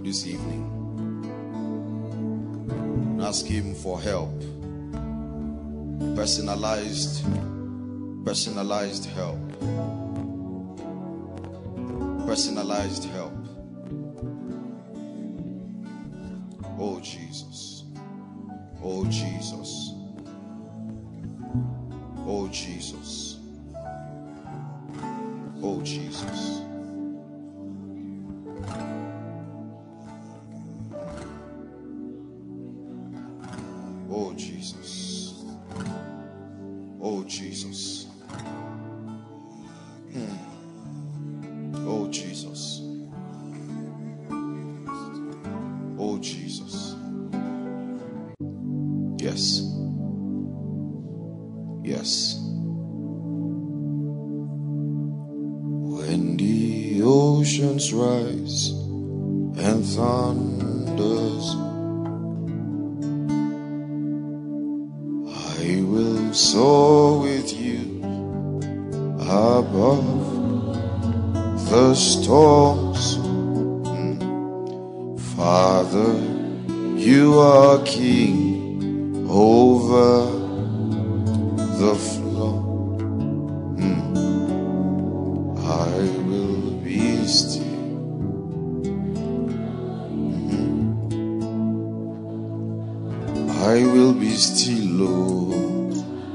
this evening and ask him for help. Personalized help. Personalized help. Oh Jesus. Oh Jesus. Oh Jesus. Oh Jesus. Oh Jesus. Oh Jesus. Oh Jesus. Oh Jesus. Yes. Yes. When the oceans rise and thunders, I will soar with you above the storms. Father, you are king over the flood. I will be still. I will be still, Lord.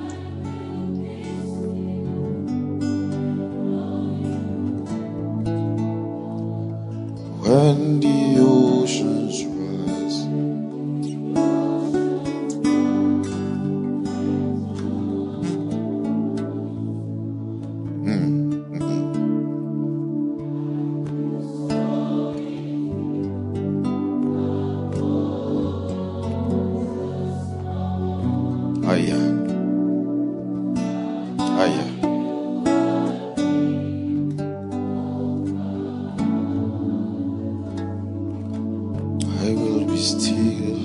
When the oceans rise, I will be still.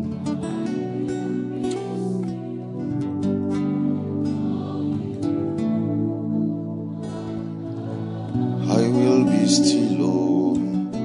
I will be still, Lord.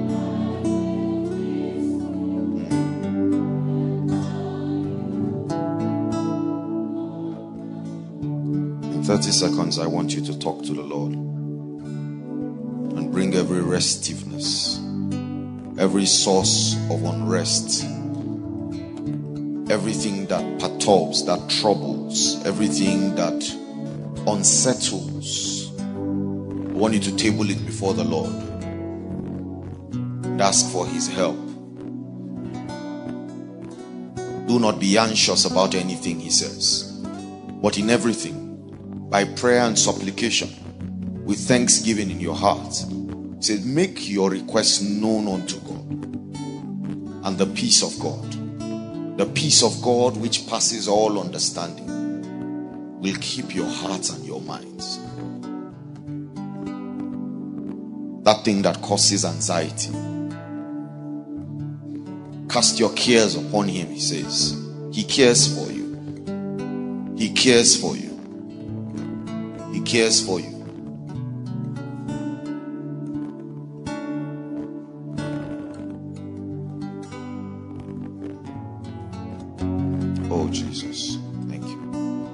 In 30 seconds, I want you to talk to the Lord and bring every restiveness, every source of unrest, everything that perturbs, that troubles, everything that unsettles. I want you to table it before the Lord and ask for his help. Do not be anxious about anything, he says, but in everything, by prayer and supplication, with thanksgiving in your heart, he says, make your requests known unto God, and the peace of God which passes all understanding, will keep your hearts and your minds. That thing that causes anxiety, cast your cares upon him, he says. He cares for you. He cares for you. He cares for you. Oh Jesus, thank you.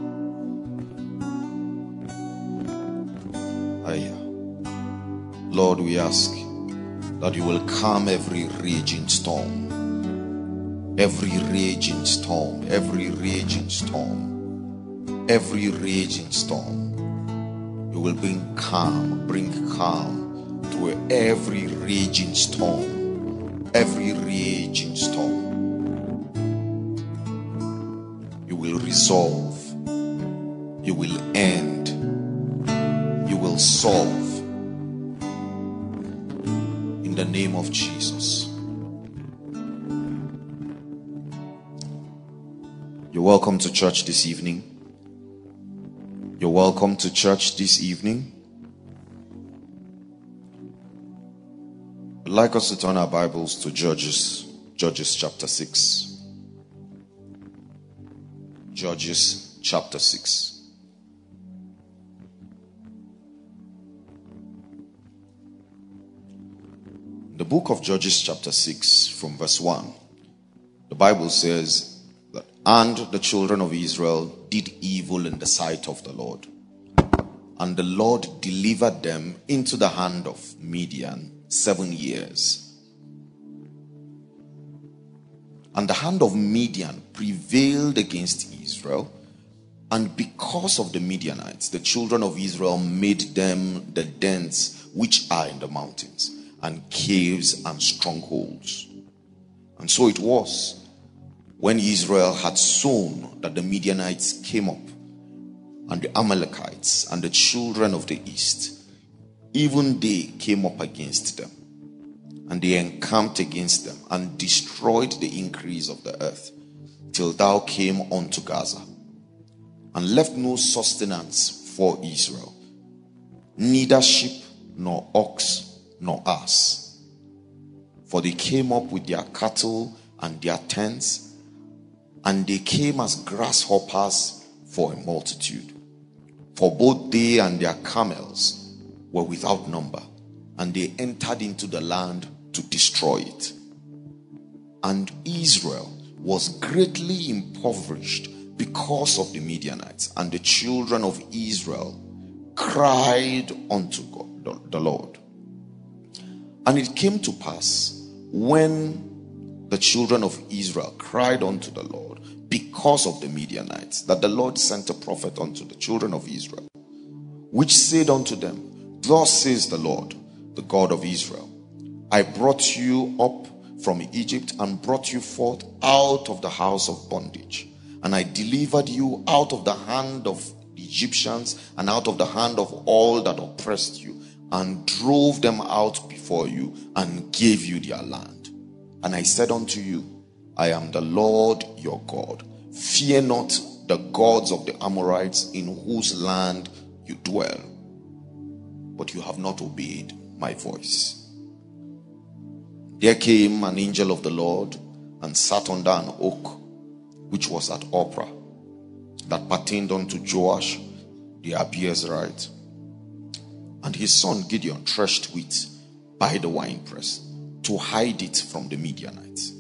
Lord, we ask that you will calm every raging storm. Every raging storm. Every raging storm. Every raging storm. You will bring calm to every raging storm. Every raging storm. You will resolve. You will end. You will solve. In the name of Jesus. You're welcome to church this evening. You're welcome to church this evening. I'd like us to turn our Bibles to Judges chapter 6. Judges chapter 6. The book of Judges chapter 6 from verse 1, the Bible says that, and the children of Israel did evil in the sight of the Lord. And the Lord delivered them into the hand of Midian 7 years. And the hand of Midian prevailed against Israel. And because of the Midianites, the children of Israel made them the dens which are in the mountains, and caves and strongholds. And so it was, when Israel had sown, that the Midianites came up, and the Amalekites and the children of the east, even they came up against them. And they encamped against them, and destroyed the increase of the earth, till thou came unto Gaza, and left no sustenance for Israel, neither sheep, nor ox, nor ass. For they came up with their cattle and their tents, and they came as grasshoppers for a multitude. For both they and their camels were without number, and they entered into the land to destroy it. And Israel was greatly impoverished because of the Midianites, and the children of Israel cried unto God, the Lord. And it came to pass, when the children of Israel cried unto the Lord because of the Midianites, that the Lord sent a prophet unto the children of Israel, which said unto them, thus says the Lord, the God of Israel, I brought you up from Egypt, and brought you forth out of the house of bondage. And I delivered you out of the hand of the Egyptians, and out of the hand of all that oppressed you, and drove them out before you, and gave you their land. And I said unto you, I am the Lord your God. Fear not the gods of the Amorites, in whose land you dwell. But you have not obeyed my voice. There came an angel of the Lord, and sat under an oak, which was at Ophrah, that pertained unto Joash the Abiezrite. And his son Gideon threshed wheat by the winepress, to hide it from the Midianites.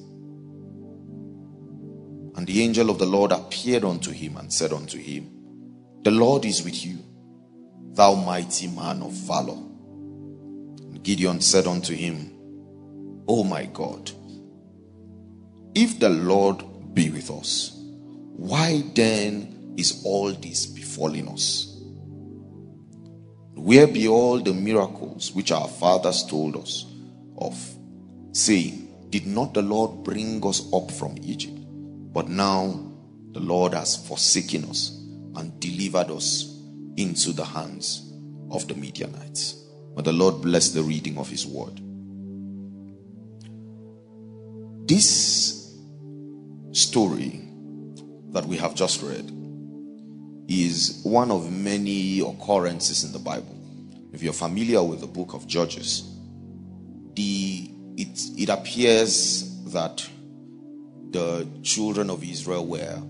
And the angel of the Lord appeared unto him, and said unto him, the Lord is with you, thou mighty man of valor. And Gideon said unto him, O my God, if the Lord be with us, why then is all this befalling us? Where be all the miracles which our fathers told us of, saying, did not the Lord bring us up from Egypt? But now the Lord has forsaken us, and delivered us into the hands of the Midianites. May the Lord bless the reading of his word. This story that we have just read is one of many occurrences in the Bible. If you're familiar with the book of Judges, it appears that the children of Israel were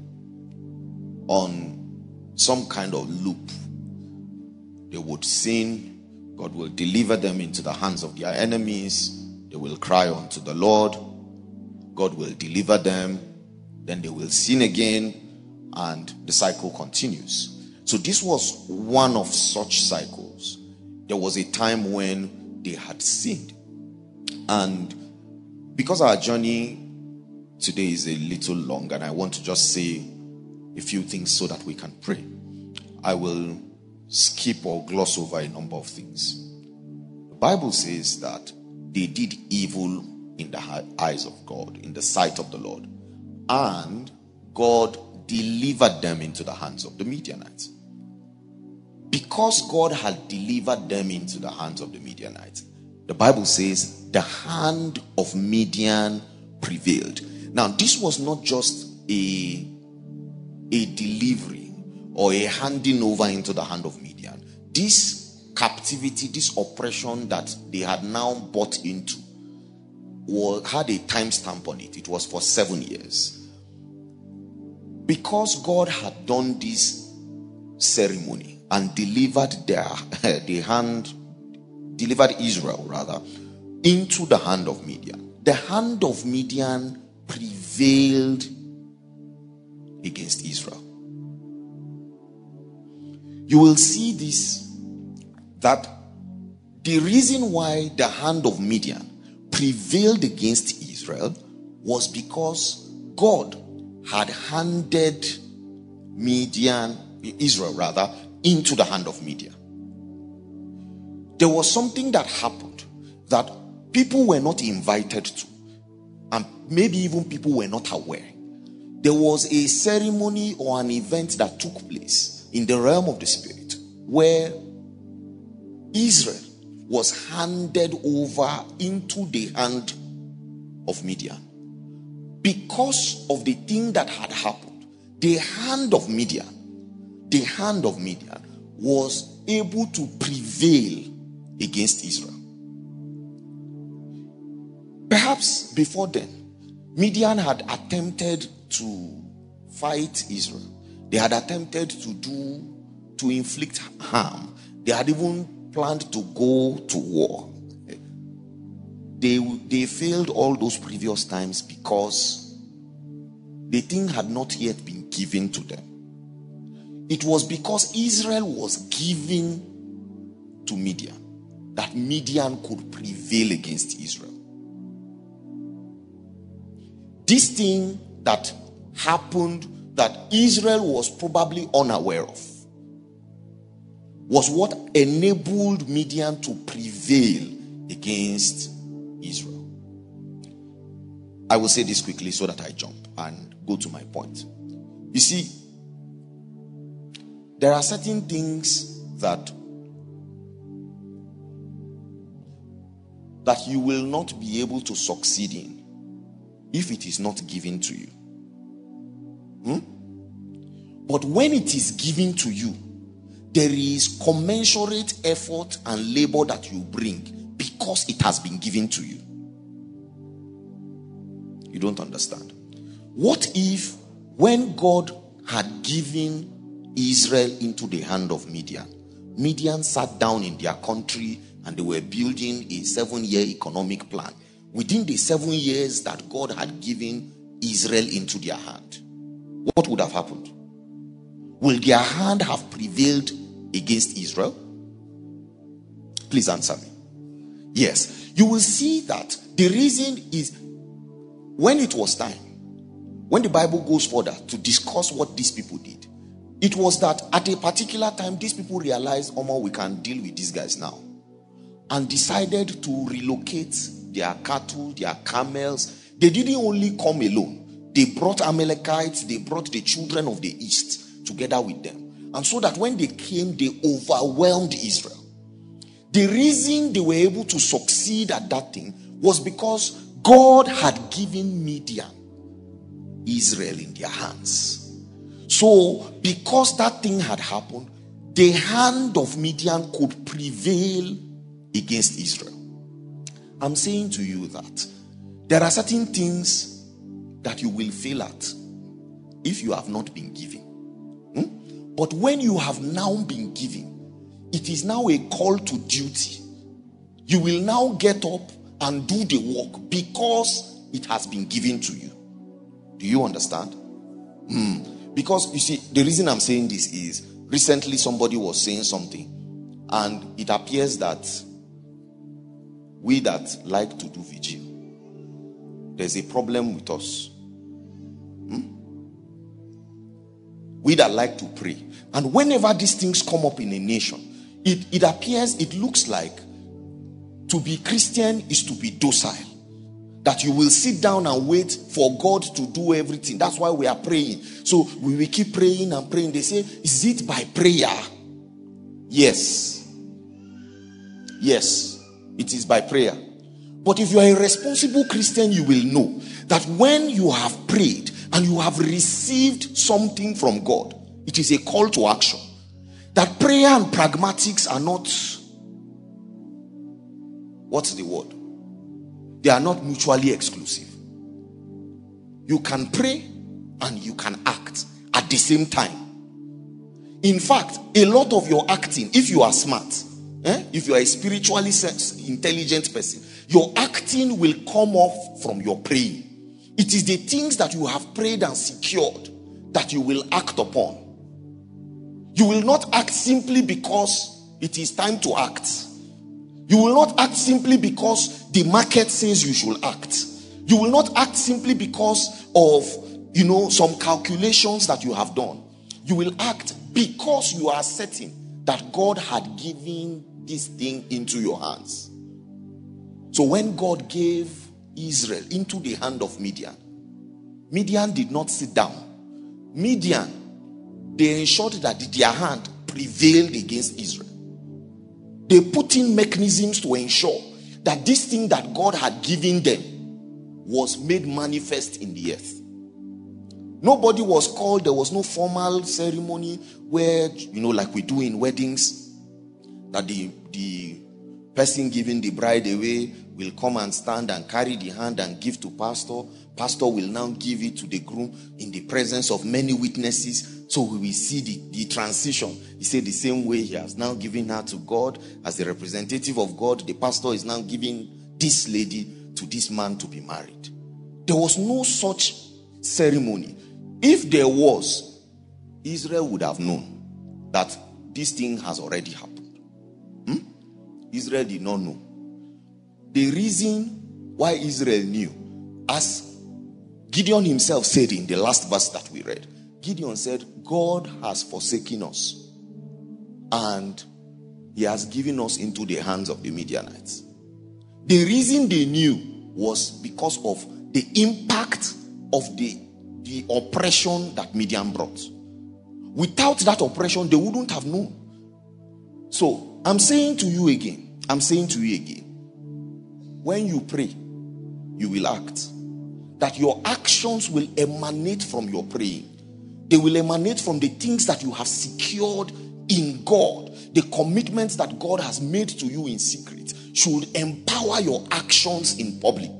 on some kind of loop. They would sin, God will deliver them into the hands of their enemies, they will cry unto the Lord, God will deliver them, then they will sin again, and the cycle continues. So this was one of such cycles. There was a time when they had sinned. And because our journey today is a little long, and I want to just say a few things so that we can pray, I will skip or gloss over a number of things. The Bible says that they did evil in the eyes of God, in the sight of the Lord, and God delivered them into the hands of the Midianites. Because God had delivered them into the hands of the Midianites, the Bible says the hand of Midian prevailed. Now, this was not just a delivery or a handing over into the hand of Midian. This captivity, this oppression that they had now bought into, had a time stamp on it. It was for 7 years. Because God had done this ceremony and delivered delivered Israel into the hand of Midian. The hand of Midian prevailed against Israel. You will see this, that the reason why the hand of Midian prevailed against Israel was because God had handed Israel into the hand of Midian. There was something that happened that people were not invited to, and maybe even people were not aware. There was a ceremony or an event that took place in the realm of the spirit where Israel was handed over into the hand of Midian. Because of the thing that had happened, the hand of Midian was able to prevail against Israel. Perhaps before then, Midian had attempted to fight Israel. They had attempted to inflict harm. They had even planned to go to war. They failed all those previous times because the thing had not yet been given to them. It was because Israel was given to Midian that Midian could prevail against Israel. This thing that happened that Israel was probably unaware of was what enabled Midian to prevail against Israel. I will say this quickly so that I jump and go to my point. You see, there are certain things that you will not be able to succeed in if it is not given to you. But when it is given to you, there is commensurate effort and labor that you bring because it has been given to you. You don't understand. What if when God had given Israel into the hand of Midian sat down in their country and they were building a 7-year economic plan within the 7 years that God had given Israel into their hand? What would have happened? Will their hand have prevailed against Israel? Please answer me. Yes. You will see that the reason is when it was time, when the Bible goes further to discuss what these people did, it was that at a particular time, these people realized, we can deal with these guys now, and decided to relocate their cattle, their camels. They didn't only come alone. They brought Amalekites, they brought the children of the east together with them. And so that when they came, they overwhelmed Israel. The reason they were able to succeed at that thing was because God had given Midian Israel in their hands. So because that thing had happened, the hand of Midian could prevail against Israel. I'm saying to you that there are certain things that you will fail at if you have not been given. But when you have now been given, it is now a call to duty. You will now get up and do the work because it has been given to you. Do you understand? Because you see, the reason I'm saying this is recently somebody was saying something, and it appears that we that like to do vigil, there's a problem with us. We that like to pray, and whenever these things come up in a nation, it appears, it looks like to be Christian is to be docile, that you will sit down and wait for God to do everything. That's why we are praying. So we will keep praying and praying. They say, is it by prayer? Yes, it is by prayer. But if you are a responsible Christian, you will know that when you have prayed and you have received something from God, it is a call to action. That prayer and pragmatics are not, what's the word? They are not mutually exclusive. You can pray and you can act at the same time. In fact, a lot of your acting, if you are smart, If you are a spiritually intelligent person, your acting will come off from your praying. It is the things that you have prayed and secured that you will act upon. You will not act simply because it is time to act. You will not act simply because the market says you should act. You will not act simply because of, some calculations that you have done. You will act because you are certain that God had given this thing into your hands. So when God gave Israel into the hand of Midian, Midian did not sit down. Midian, they ensured that their hand prevailed against Israel. They put in mechanisms to ensure that this thing that God had given them was made manifest in the earth. Nobody was called. There was no formal ceremony where, like we do in weddings, that the person giving the bride away will come and stand and carry the hand and give to pastor. Pastor will now give it to the groom in the presence of many witnesses. So we will see the transition. He said the same way he has now given her to God as the representative of God. The pastor is now giving this lady to this man to be married. There was no such ceremony. If there was, Israel would have known that this thing has already happened. Israel did not know. The reason why Israel knew, as Gideon himself said in the last verse that we read, Gideon said, God has forsaken us and he has given us into the hands of the Midianites. The reason they knew was because of the impact of the oppression that Midian brought. Without that oppression, they wouldn't have known. So, I'm saying to you again, when you pray, you will act. That your actions will emanate from your praying. They will emanate from the things that you have secured in God. The commitments that God has made to you in secret should empower your actions in public.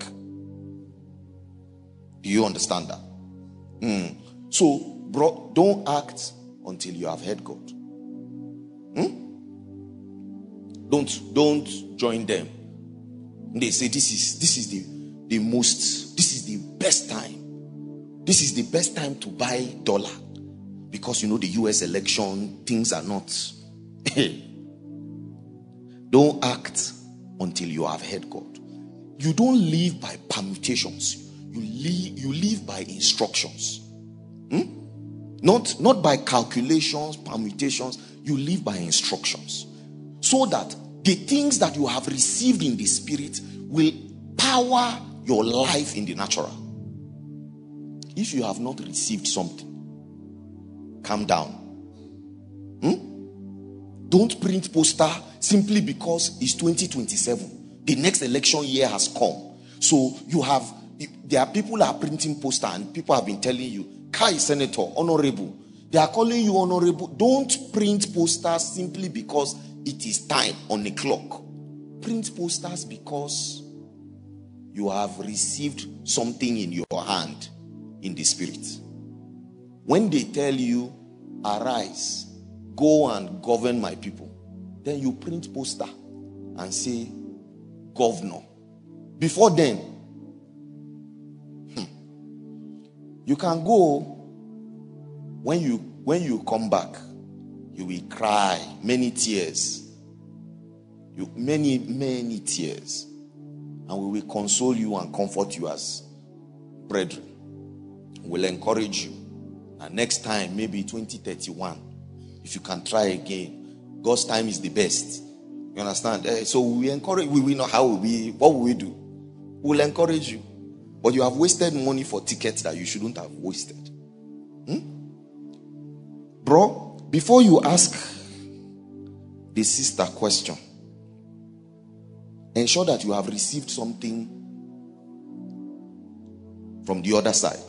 Do you understand that? So, bro, don't act until you have heard God. Don't join them. They say this is the best time. This is the best time to buy dollar. Because the US election, things are not. Don't act until you have heard God. You don't live by permutations. You live by instructions. Not by calculations, permutations. You live by instructions. So that the things that you have received in the spirit will power your life in the natural. If you have not received something, calm down. Don't print poster simply because it's 2027. The next election year has come. So there are people who are printing poster and people have been telling you, Kai Senator, Honorable. They are calling you Honorable. Don't print posters simply because it is time on the clock. Print posters because you have received something in your hand in the spirit. When they tell you, arise, go and govern my people, then you print poster and say, governor. Before then, you can go. When you come back, you will cry many tears. Many tears. And we will console you and comfort you as brethren. We'll encourage you. And next time, maybe 2031, if you can try again, God's time is the best. You understand? So we encourage, we will know what will we do? We'll encourage you. But you have wasted money for tickets that you shouldn't have wasted. Bro, before you ask the sister question, ensure that you have received something from the other side.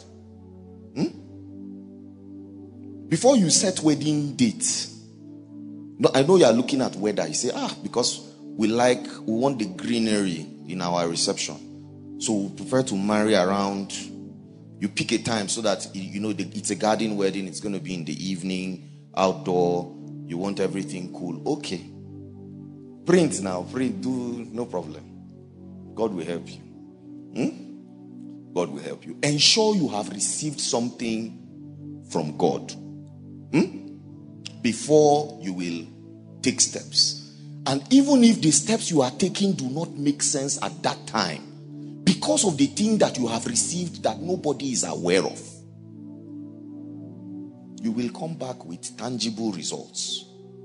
Before you set wedding dates, I know you are looking at weather. You say, because we want the greenery in our reception. So we prefer to marry around. You pick a time so that, it's a garden wedding. It's going to be in the evening, outdoor. You want everything cool. Okay. Print now. Print. Do no problem. God will help you. God will help you. Ensure you have received something from God before you will take steps. And even if the steps you are taking do not make sense at that time, because of the thing that you have received that nobody is aware of, you will come back with tangible results.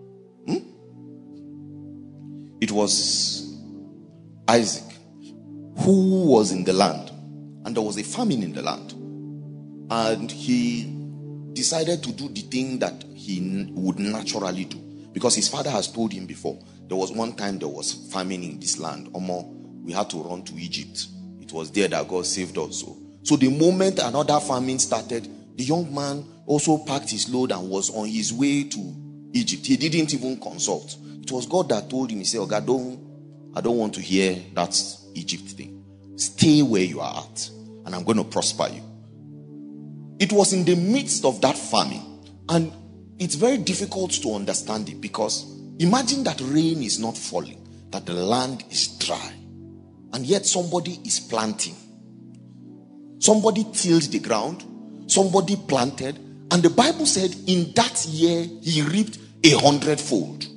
It was Isaac who was in the land, and there was a famine in the land, and he decided to do the thing that he would naturally do, because his father has told him before. There was one time there was famine in this land. We had to run to Egypt. It was there that God saved us. So the moment another famine started, the young man also packed his load and was on his way to Egypt. He didn't even consult. It was God that told him. He said, "God, I don't want to hear that Egypt thing. Stay where you are at, and I'm going to prosper you." It was in the midst of that famine, and it's very difficult to understand it, because imagine that rain is not falling, that the land is dry, and yet somebody is planting. Somebody tilled the ground, somebody planted, and the Bible said in that year he reaped 100-fold.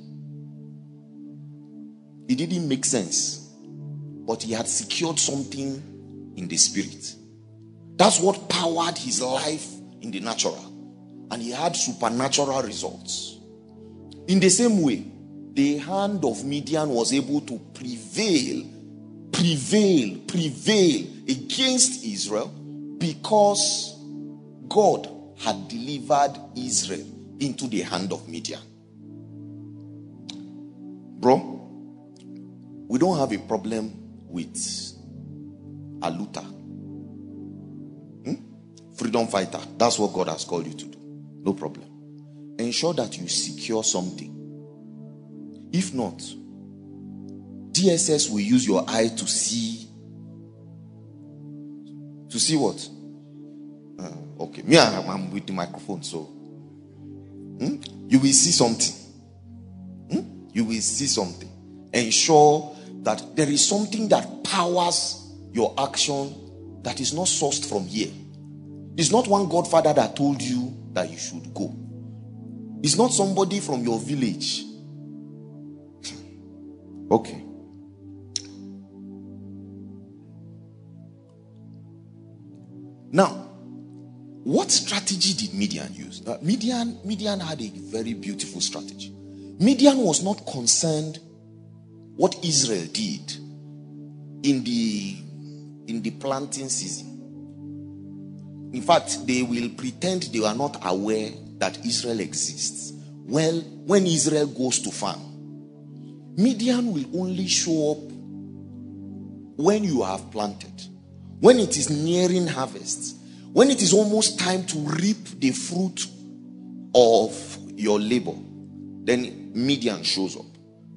It didn't make sense, but he had secured something in the spirit. That's what powered his life in the natural, and he had supernatural results. In the same way, the hand of Midian was able to prevail against Israel, because God had delivered Israel into the hand of Midian. Bro, we don't have a problem with a looter. Freedom fighter. That's what God has called you to do. No problem. Ensure that you secure something. If not, DSS will use your eye to see. To see what? Okay. Me, I'm with the microphone, so you will see something. You will see something. Ensure that there is something that powers your action that is not sourced from here. It's not one godfather that told you that you should go. It's not somebody from your village. Okay. Now, what strategy did Midian use? Midian had a very beautiful strategy. Midian was not concerned what Israel did in the planting season. In fact, they will pretend they are not aware that Israel exists. Well, when Israel goes to farm, Midian will only show up when you have planted, when it is nearing harvest, when it is almost time to reap the fruit of your labor. Then Midian shows up.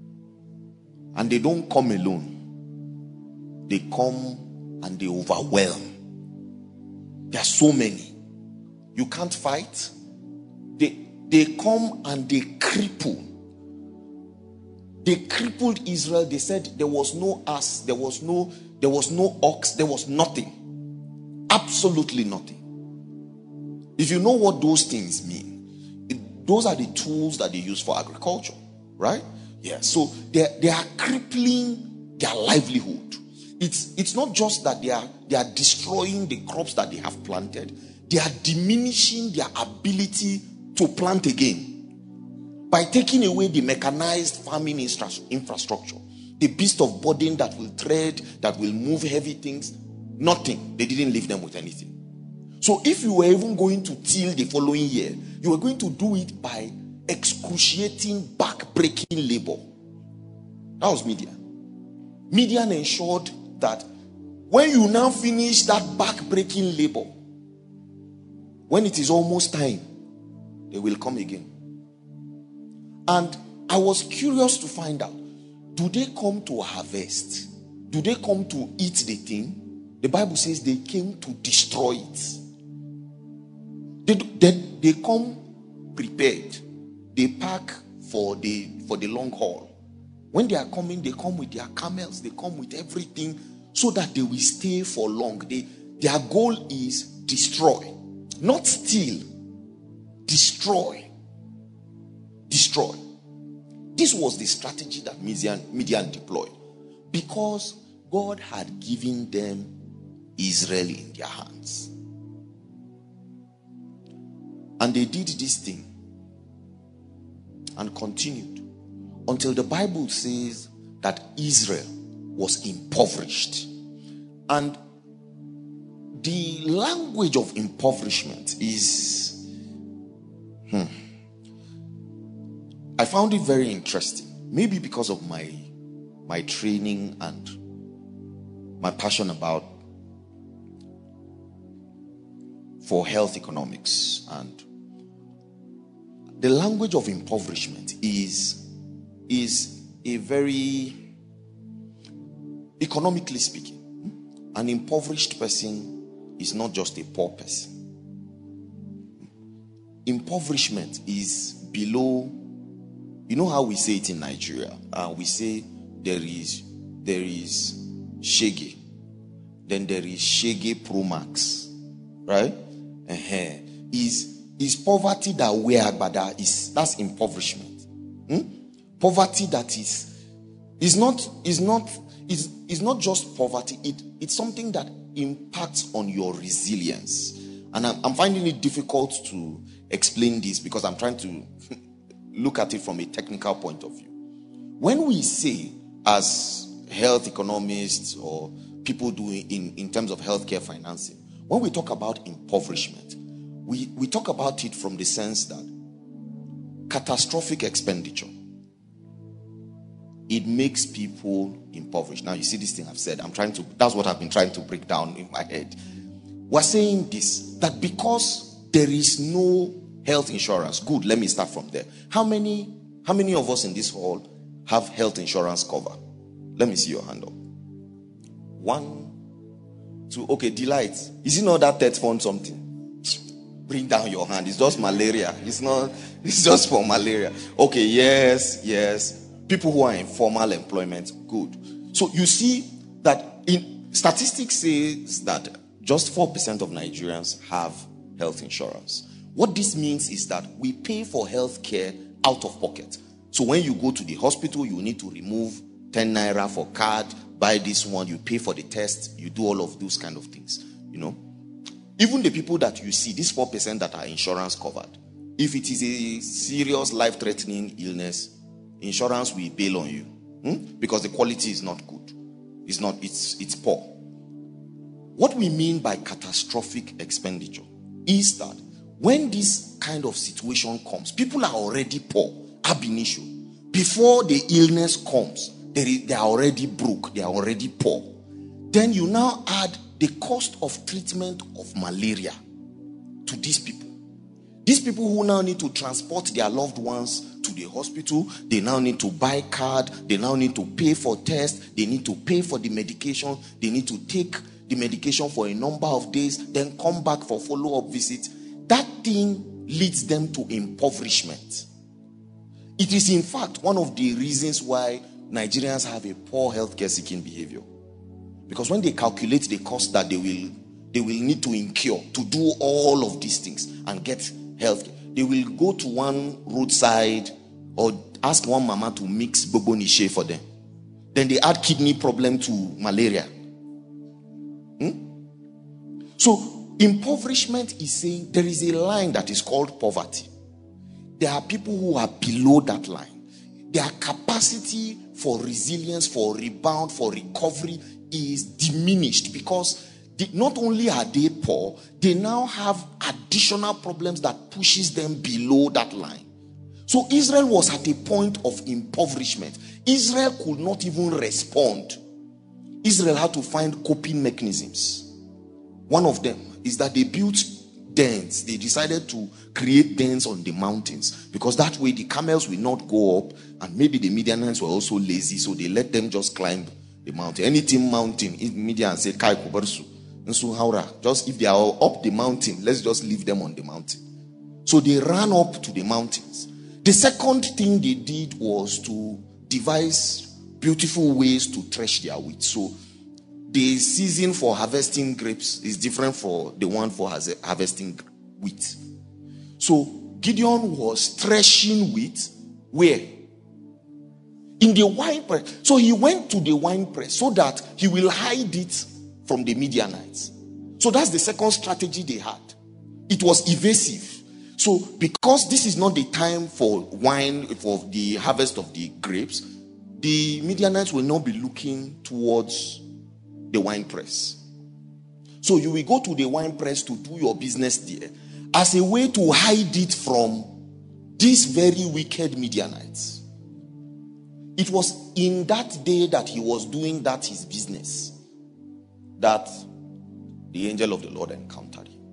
And they don't come alone. They come and they overwhelm. There are so many. You can't fight. They come and they cripple. They crippled Israel. They said there was no ass, there was no ox, there was nothing. Absolutely nothing. If you know what those things mean, those are the tools that they use for agriculture, right? Yeah. So they are crippling their livelihood. It's not just that they are destroying the crops that they have planted. They are diminishing their ability to plant again by taking away the mechanized farming infrastructure, the beast of burden that will tread, that will move heavy things. Nothing. They didn't leave them with anything. So if you were even going to till the following year, you were going to do it by excruciating, back-breaking labor. That was Midian. Midian ensured that when you now finish that back-breaking labor, when it is almost time, they will come again. And I was curious to find out, do they come to harvest? Do they come to eat the thing? The Bible says they came to destroy it. They come prepared. They pack for the long haul. When they are coming, they come with their camels, they come with everything so that they will stay for long. Their goal is destroy, not steal. Destroy. Destroy. This was the strategy that Midian deployed, because God had given them Israel in their hands. And they did this thing and continued until the Bible says that Israel was impoverished. And the language of impoverishment is I found it very interesting. Maybe because of my training and my passion for health economics, and the language of impoverishment is a very, economically speaking, an impoverished person is not just a poor person. Impoverishment is below. You know how we say it in Nigeria? We say there is Shege, then there is Shege Pro Max, right? Is poverty that we are, but that's impoverishment. Poverty that is not just poverty. It's something that impacts on your resilience. And I'm finding it difficult to explain this because I'm trying to look at it from a technical point of view. When we say, as health economists or people doing in terms of healthcare financing, when we talk about impoverishment, we talk about it from the sense that catastrophic expenditure, it makes people impoverished. Now you see this thing I've said, that's what I've been trying to break down in my head. We're saying this, that because there is no health insurance. Good, let me start from there. How many of us in this hall have health insurance cover? Let me see your hand up. 1, 2. Okay, Delight. Is it not that third fund something? Bring down your hand. It's just malaria. It's just for malaria. Okay, yes. People who are in formal employment, good. So you see that in statistics says that just 4% of Nigerians have health insurance. What this means is that we pay for health care out of pocket. So when you go to the hospital, you need to remove 10 naira for card, buy this one, you pay for the test, you do all of those kind of things. Even the people that you see, these 4% that are insurance covered, if it is a serious life-threatening illness, insurance will bail on you because the quality is not good. It's poor. What we mean by catastrophic expenditure is that when this kind of situation comes, people are already poor, ab initio. Before the illness comes, they are already broke, they are already poor. Then you now add the cost of treatment of malaria to these people. These people who now need to transport their loved ones to the hospital, they now need to buy card, they now need to pay for tests, they need to pay for the medication, they need to take the medication for a number of days, then come back for follow-up visits. That thing leads them to impoverishment. It is in fact one of the reasons why Nigerians have a poor healthcare seeking behavior. Because when they calculate the cost that they will need to incur to do all of these things and get health, they will go to one roadside or ask one mama to mix bobo niche for them. Then they add kidney problem to malaria. So impoverishment is saying there is a line that is called poverty. There are people who are below that line. Their capacity for resilience, for rebound, for recovery is diminished because not only are they poor, they now have additional problems that pushes them below that line. So Israel was at a point of impoverishment. Israel could not even respond. Israel had to find coping mechanisms. One of them is that they built dens. They decided to create dens on the mountains because that way the camels will not go up, and maybe the Midianites were also lazy, so they let them just climb the mountain. Anything mountain, Midian said, Kai Kubarsu. Just if they are up the mountain, let's just leave them on the mountain. So they ran up to the mountains. The second thing they did was to devise beautiful ways to thresh their wheat. So the season for harvesting grapes is different for the one for harvesting wheat. So Gideon was threshing wheat where? In the wine press. So he went to the wine press so that he will hide it from the Midianites. So that's the second strategy they had. It was evasive. So because this is not the time for wine, for the harvest of the grapes, the Midianites will not be looking towards the wine press. So you will go to the wine press to do your business there as a way to hide it from these very wicked Midianites. It was in that day that he was doing that his business that the angel of the Lord encountered him.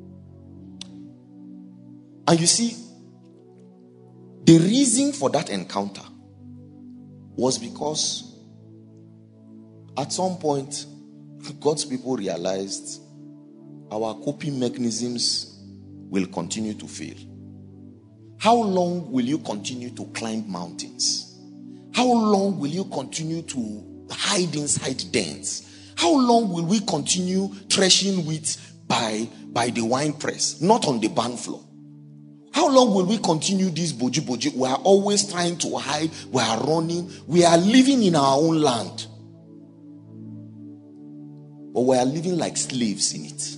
And you see, the reason for that encounter was because at some point God's people realized our coping mechanisms will continue to fail. How long will you continue to climb mountains? How long will you continue to hide inside dens? How long will we continue threshing wheat by the wine press, not on the barn floor? How long will we continue this boji? We are always trying to hide. We are running. We are living in our own land. But we are living like slaves in it.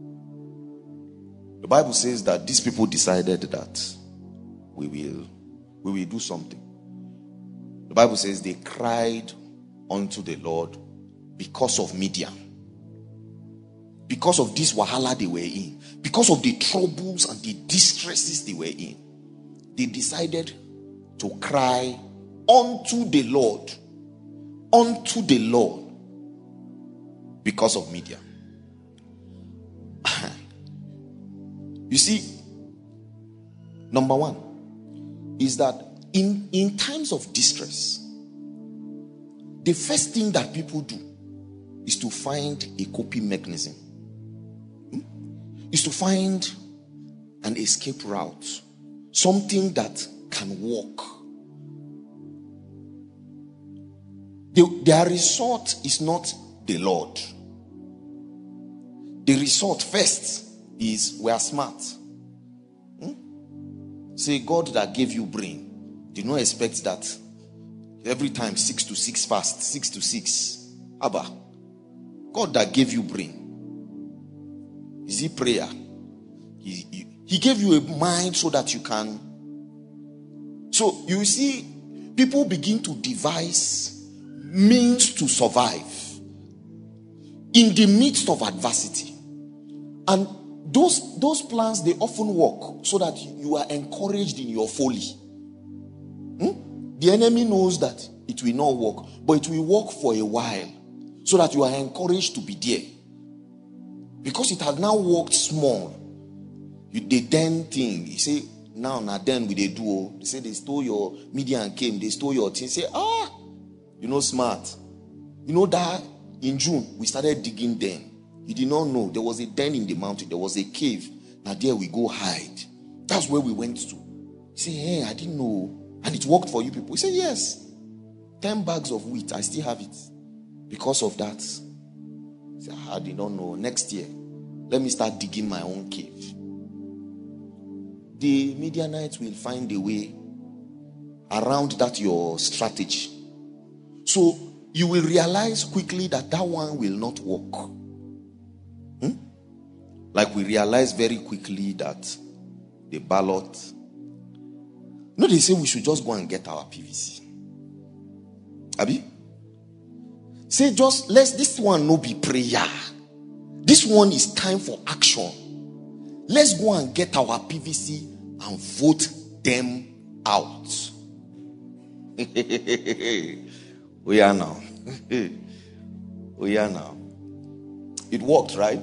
The Bible says that these people decided that we will do something. The Bible says they cried unto the Lord because of Midian. Because of this wahala they were in. Because of the troubles and the distresses they were in. They decided to cry unto the Lord. Unto the Lord. Because of Midian. You see, number one is that in times of distress, the first thing that people do is to find a coping mechanism. Is to find an escape route. Something that can work. Their resort is not the Lord. The resort first is we are smart. Say God that gave you brain did not expect that every time 6 to 6 fast, 6 to 6. Abba, God that gave you brain, is it prayer? He gave you a mind so that you can. So you see, people begin to devise means to survive in the midst of adversity. And those plans, they often work so that you are encouraged in your folly. The enemy knows that it will not work, but it will work for a while so that you are encouraged to be there. Because it has now worked small. The den thing, you say, now then we they do. They say they stole your media and came, they stole your thing. Say, smart. You know that in June, we started digging den. You did not know. There was a den in the mountain. There was a cave. Now there we go hide. That's where we went to. You say, hey, I didn't know. And it worked for you people. You say, yes. 10 bags of wheat. I still have it. Because of that. You say, I did not know. Next year, let me start digging my own cave. The Midianites will find a way around that your strategy. So you will realize quickly that one will not work. Like we realize very quickly that the ballot. No, they say we should just go and get our PVC. Abi? Say this one no be prayer. This one is time for action. Let's go and get our PVC and vote them out. We are now. We are now. It worked, right?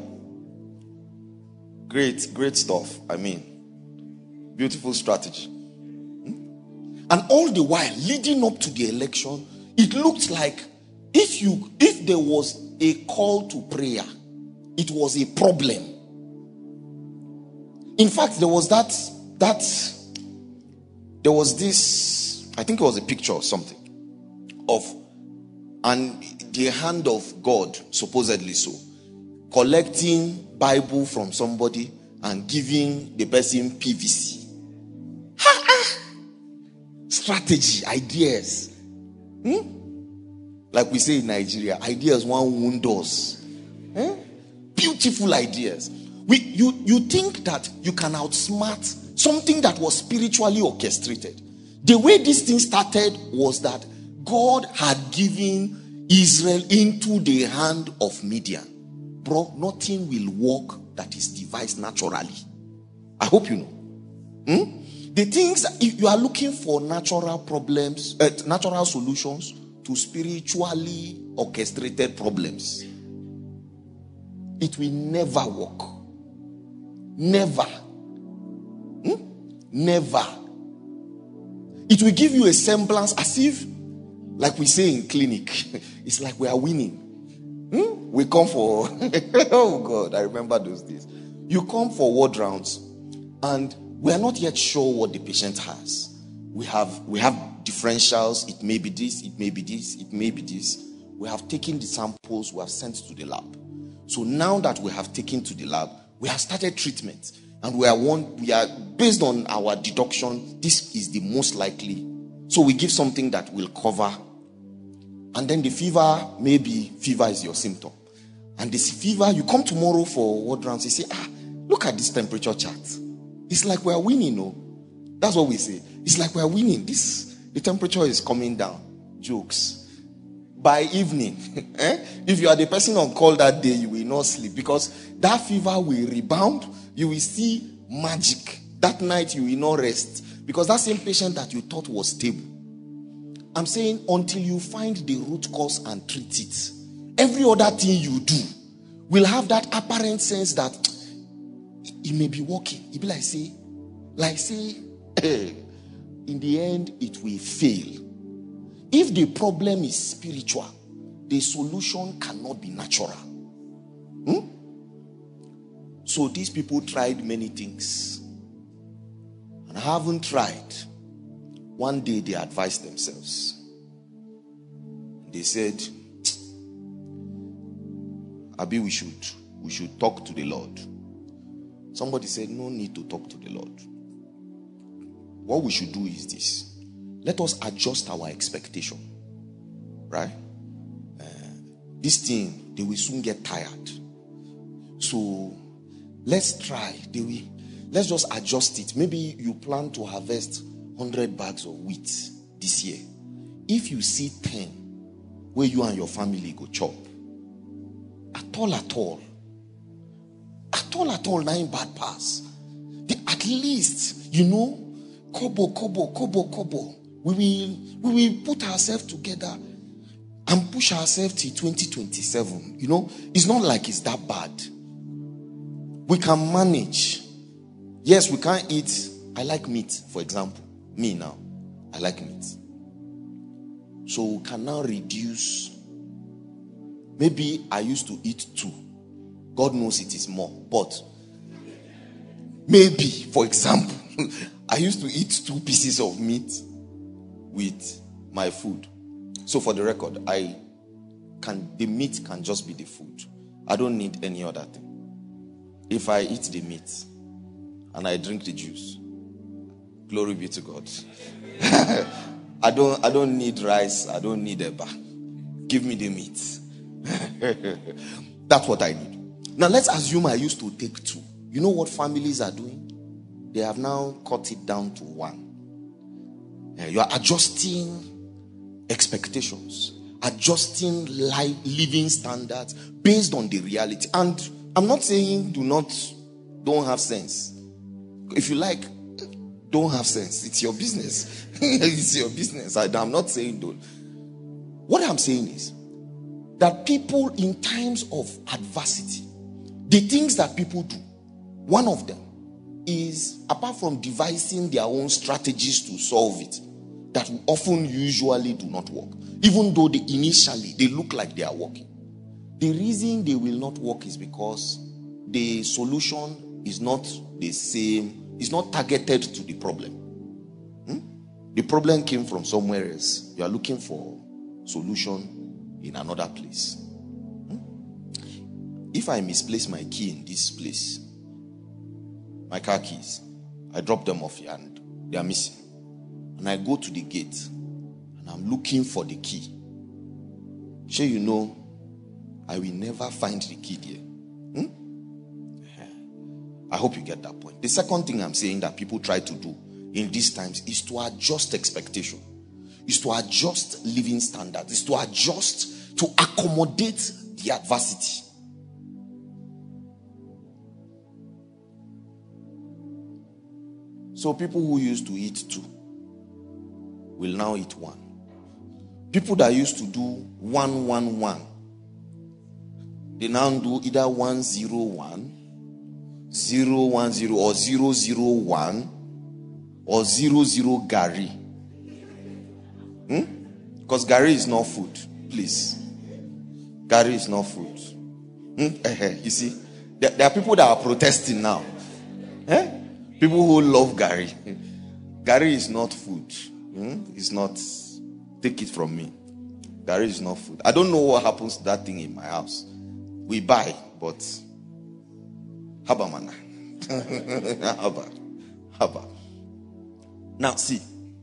Great stuff. I mean, beautiful strategy. And all the while, leading up to the election, it looked like if there was a call to prayer, it was a problem. In fact, there was this, I think it was a picture or something. of, and the hand of God, supposedly so, collecting Bible from somebody and giving the person PVC. Strategy, ideas. Like we say in Nigeria, ideas one wound us. Beautiful ideas. You think that you can outsmart something that was spiritually orchestrated. The way this thing started was that God had given Israel into the hand of Midian. Bro, nothing will work that is devised naturally. I hope you know. The things, if you are looking for natural problems, natural solutions to spiritually orchestrated problems, it will never work. Never. Never. It will give you a semblance as if, like we say in clinic, it's like we are winning. We come for, oh God, I remember those days. You come for ward rounds and we are not yet sure what the patient has. We have differentials. It may be this, it may be this, it may be this. We have taken the samples, we have sent to the lab. So now that we have taken to the lab, we have started treatment. And we are based on our deduction, this is the most likely. So we give something that will cover. And then the fever, maybe fever is your symptom. And this fever, you come tomorrow for ward rounds, you say, look at this temperature chart. It's like we are winning, no? That's what we say. It's like we are winning. The temperature is coming down. Jokes. By evening, if you are the person on call that day, you will not sleep because that fever will rebound. You will see magic. That night you will not rest because that same patient that you thought was stable. I'm saying until you find the root cause and treat it, every other thing you do will have that apparent sense that it may be working. It be like say, in the end it will fail. If the problem is spiritual, the solution cannot be natural. So these people tried many things and haven't tried. One day they advised themselves. They said, Abi, we should talk to the Lord. Somebody said, no need to talk to the Lord. What we should do is this. Let us adjust our expectation. Right? This thing, they will soon get tired. So, let's try. Let's just adjust it. Maybe you plan to harvest 100 bags of wheat this year. If you see 10 where you and your family go chop, at all, 9 bad pass. At least, kobo. We will put ourselves together and push ourselves till 2027. It's not like it's that bad. We can manage. Yes, we can't eat. I like meat, for example. Me now, I like meat. So we can now reduce. Maybe I used to eat 2. God knows it is more. But maybe, for example, I used to eat 2 pieces of meat with my food. So for the record, the meat can just be the food. I don't need any other thing. If I eat the meat and I drink the juice, glory be to God. I don't need rice. I don't need eba. Give me the meat. That's what I need. Now let's assume I used to take 2. You know what families are doing? They have now cut it down to 1. You are adjusting expectations, adjusting living standards based on the reality. And I'm not saying don't have sense. If you like, don't have sense. It's your business. It's your business. I'm not saying don't. What I'm saying is that people in times of adversity, the things that people do, one of them is, apart from devising their own strategies to solve it, that often usually do not work, even though initially they look like they are working. The reason they will not work is because the solution is not the same, it's not targeted to the problem. The problem came from somewhere else. You are looking for solution in another place. If I misplace my key in this place, my car keys, I drop them off here and they are missing. And I go to the gate and I'm looking for the key. Sure, you know, I will never find the key there. I hope you get that point. The second thing I'm saying that people try to do in these times is to adjust expectation, is to adjust living standards, is to adjust to accommodate the adversity. So people who used to eat 2 will now eat 1. People that used to do 1-1-1, they now do either 1-0-1, 0-1-0, or 0-0-1, or 0-0 Gary. Because Gary is not food, please. Gary is not food. You see, there are people that are protesting now. People who love Gary. Gary is not food. It's not. Take it from me. Gary is not food. I don't know what happens to that thing in my house. We buy, but haba mana. Haba. Now see,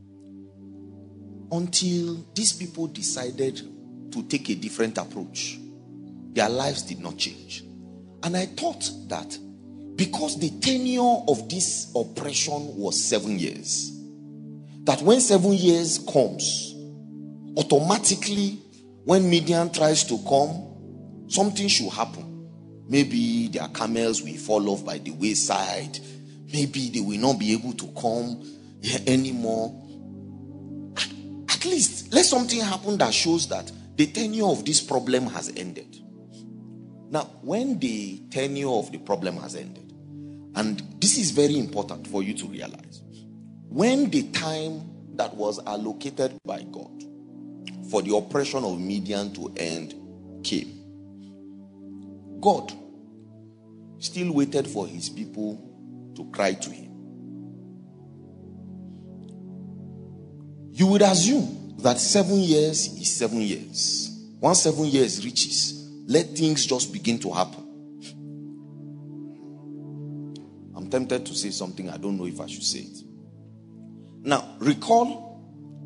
until these people decided to take a different approach, their lives did not change. And I thought that because the tenure of this oppression was 7 years, that when 7 years comes, automatically when Midian tries to come, something should happen. Maybe their camels will fall off by the wayside. Maybe they will not be able to come here anymore. At least let something happen that shows that the tenure of this problem has ended. Now, when the tenure of the problem has ended, and this is very important for you to realize, when the time that was allocated by God for the oppression of Midian to end came, God still waited for his people to cry to him. You would assume that 7 years is 7 years. Once 7 years reaches, let things just begin to happen. I'm tempted to say something. I don't know if I should say it. Now, recall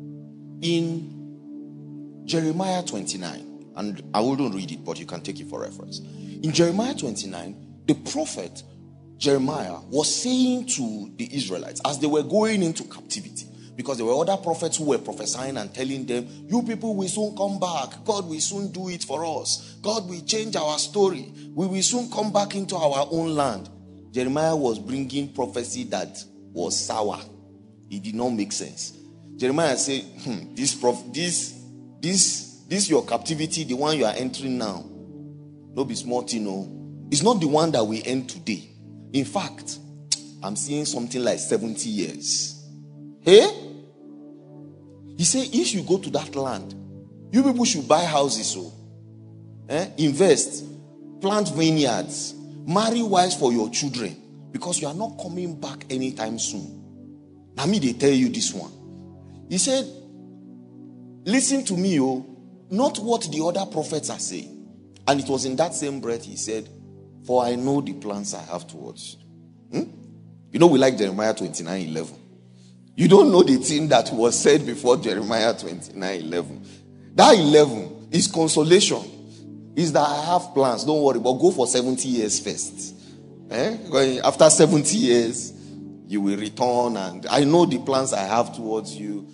in Jeremiah 29, and I wouldn't read it, but you can take it for reference. In Jeremiah 29, the prophet Jeremiah was saying to the Israelites as they were going into captivity, because there were other prophets who were prophesying and telling them, you people will soon come back. God will soon do it for us. God will change our story. We will soon come back into our own land. Jeremiah was bringing prophecy that was sour. It did not make sense. Jeremiah said, this your captivity, the one you are entering now, no be small thing, no. It's not the one that we end today. In fact, I'm seeing something like 70 years. Hey? He said, if you go to that land, you people should buy houses, invest, plant vineyards, marry wives for your children, because you are not coming back anytime soon. Now me, they tell you this one. He said, listen to me, not what the other prophets are saying. And it was in that same breath he said, for I know the plans I have towards you. You know, we like Jeremiah 29:11. You don't know the thing that was said before Jeremiah 29:11. That 11 is consolation. Is that I have plans, don't worry, but go for 70 years first. After 70 years, you will return, and I know the plans I have towards you.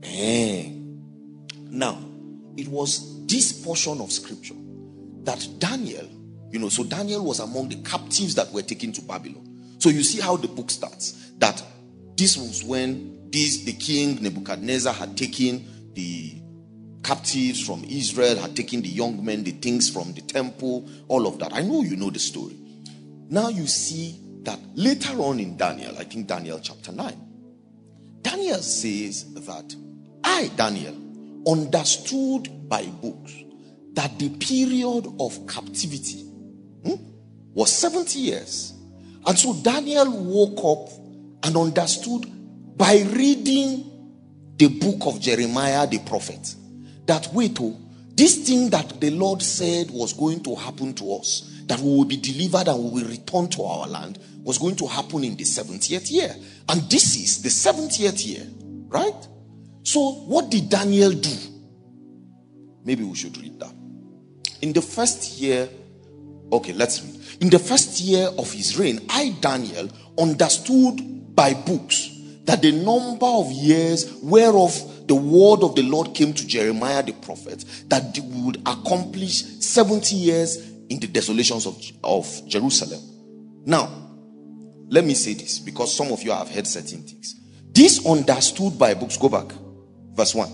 Now, it was this portion of scripture that Daniel, so Daniel was among the captives that were taken to Babylon. So you see how the book starts, that this was when the king Nebuchadnezzar had taken the captives from Israel, had taken the young men, the things from the temple, all of that. I know you know the story. Now you see that later on in Daniel, I think Daniel chapter 9, Daniel says that I, Daniel, understood by books that the period of captivity was 70 years. And so Daniel woke up and understood by reading the book of Jeremiah the prophet that wait, this thing that the Lord said was going to happen to us, that we will be delivered and we will return to our land, was going to happen in the 70th year. And this is the 70th year, right? So what did Daniel do? Maybe we should read that. In the first year, okay, let's read. In the first year of his reign, I, Daniel, understood by books that the number of years whereof the word of the Lord came to Jeremiah the prophet, that they would accomplish 70 years in the desolations of Jerusalem. Now, let me say this, because some of you have heard certain things. This understood by books, go back, verse 1.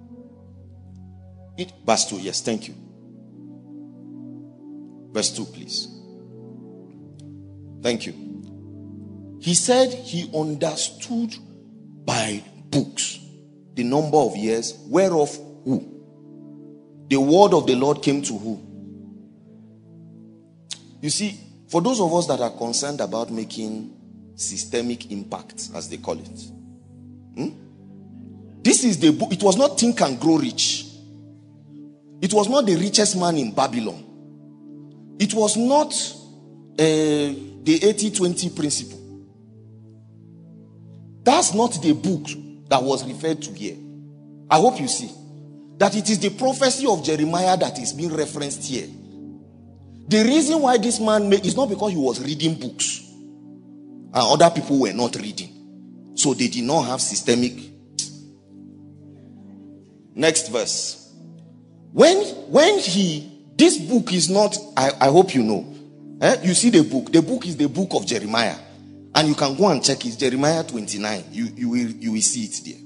Verse 2, yes, thank you. Verse 2, please. Thank you. He said he understood by books the number of years whereof who? The word of the Lord came to who? You see, for those of us that are concerned about making systemic impact, as they call it, this is the book. It was not Think and Grow Rich. It was not the richest man in Babylon. It was not the 80-20 principle. That's not the book that was referred to here. I hope you see that it is the prophecy of Jeremiah that is being referenced here. The reason why this man is not because he was reading books and other people were not reading, so they did not have systemic. Next verse. When this book is not, I hope you know. You see the book. The book is the book of Jeremiah. And you can go and check it. Jeremiah 29. You will see it there.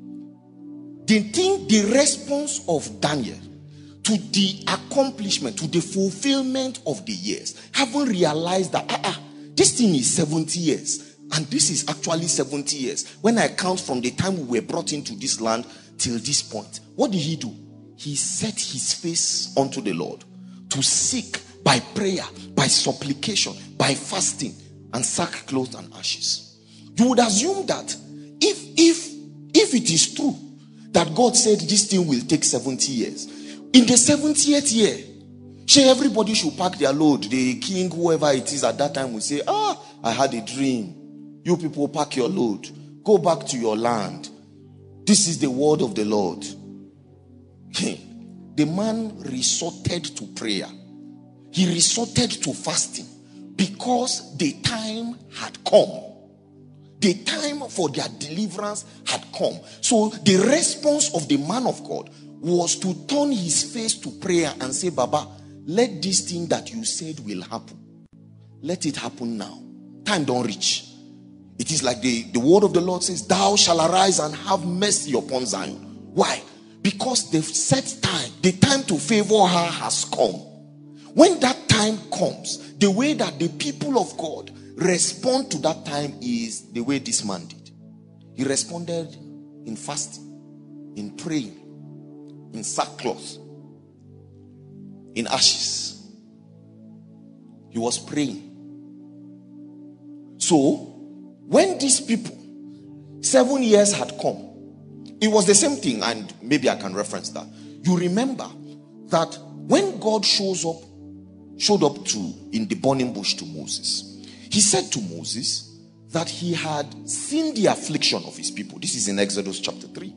The response of Daniel to the accomplishment, to the fulfillment of the years, haven't realized that this thing is 70 years. And this is actually 70 years. When I count from the time we were brought into this land till this point. What did he do? He set his face unto the Lord to seek by prayer, by supplication, by fasting, and sackcloth and ashes. You would assume that if it is true that God said this thing will take 70 years, in the 70th year, everybody should pack their load. The king, whoever it is at that time, will say, I had a dream. You people pack your load. Go back to your land. This is the word of the Lord. The man resorted to prayer. He resorted to fasting because the time had come. The time for their deliverance had come. So the response of the man of God was to turn his face to prayer and say, Baba, let this thing that you said will happen, let it happen now. Time don't reach. It is like the word of the Lord says, thou shalt arise and have mercy upon Zion. Why? Because the set time, the time to favor her has come. When that time comes, the way that the people of God respond to that time is the way this man did. He responded in fasting, in praying, in sackcloth, in ashes. He was praying. So, when these people, 7 years had come, it was the same thing, and maybe I can reference that. You remember that when God showed up in the burning bush to Moses, he said to Moses that he had seen the affliction of his people. This is in Exodus chapter 3.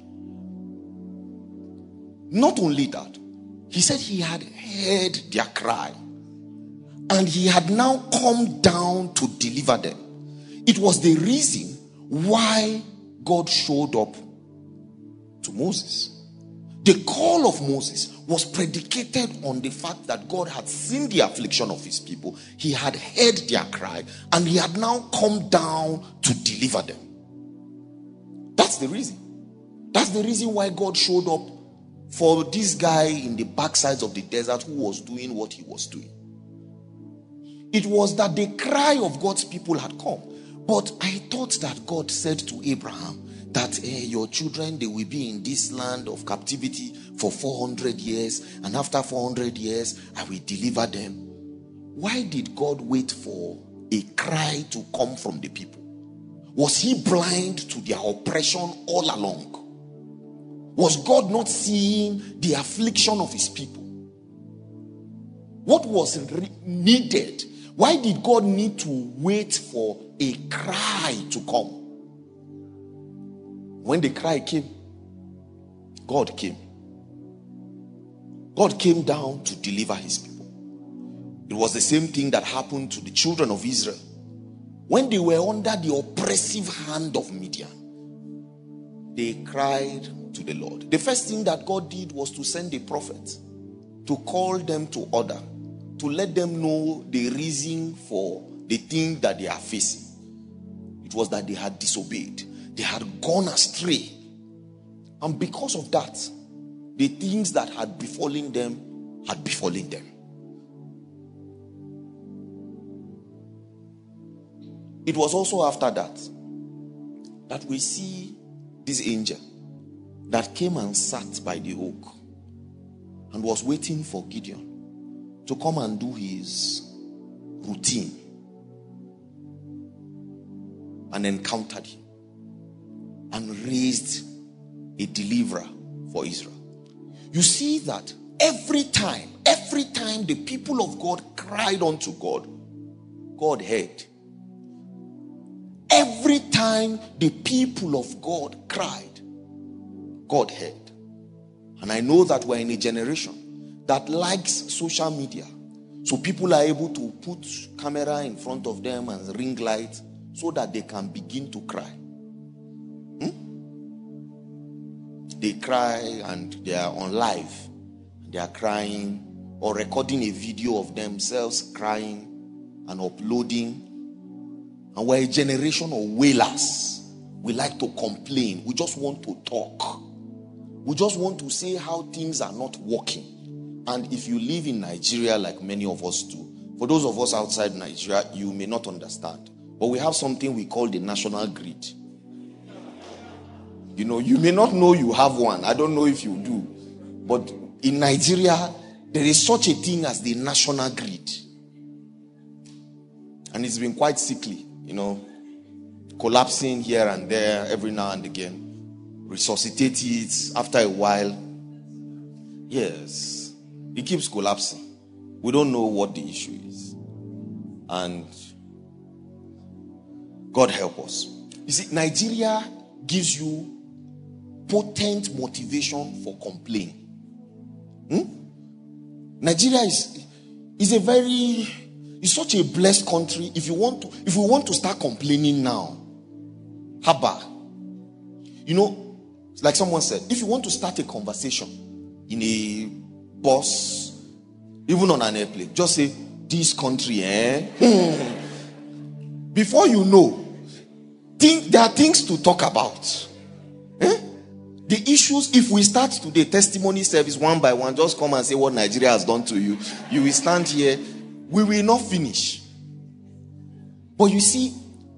Not only that, he said he had heard their cry and he had now come down to deliver them. It was the reason why God showed up to Moses. The call of Moses was predicated on the fact that God had seen the affliction of his people. He had heard their cry and he had now come down to deliver them. That's the reason. That's the reason why God showed up for this guy in the backsides of the desert who was doing what he was doing. It was that the cry of God's people had come. But I thought that God said to Abraham that your children, they will be in this land of captivity for 400 years. And after 400 years, I will deliver them. Why did God wait for a cry to come from the people? Was he blind to their oppression all along? Was God not seeing the affliction of his people? What was needed? Why did God need to wait for a cry to come? When the cry came, God came. God came down to deliver his people. It was the same thing that happened to the children of Israel when they were under the oppressive hand of Midian. They cried to the Lord. The first thing that God did was to send a prophet to call them to order, to let them know the reason for the thing that they are facing. It was that they had disobeyed. They had gone astray. And because of that, the things that had befallen them had befallen them. It was also after that we see this angel that came and sat by the oak and was waiting for Gideon to come and do his routine, and encountered him and raised a deliverer for Israel. You see that every time the people of God cried unto God, God heard. Every time the people of God cried, God heard. And I know that we're in a generation that likes social media. So people are able to put camera in front of them and ring lights so that they can begin to cry. They cry and they are on live. They are crying or recording a video of themselves crying and uploading. And we're a generation of wailers. We like to complain. We just want to talk. We just want to say how things are not working. And if you live in Nigeria like many of us do, for those of us outside Nigeria, you may not understand. But we have something we call the national grid. You know, you may not know you have one. I don't know if you do. But in Nigeria, there is such a thing as the national grid. And it's been quite sickly, you know, collapsing here and there every now and again. Resuscitate it after a while. Yes, it keeps collapsing. We don't know what the issue is. And God help us. You see, Nigeria gives you potent motivation for complaining. Nigeria is such a blessed country. If we want to start complaining now, haba. You know, like someone said, if you want to start a conversation in a bus, even on an airplane, just say, this country, Before you know, there are things to talk about. The issues, if we start today, testimony service one by one, just come and say what Nigeria has done to you. You will stand here. We will not finish. But you see,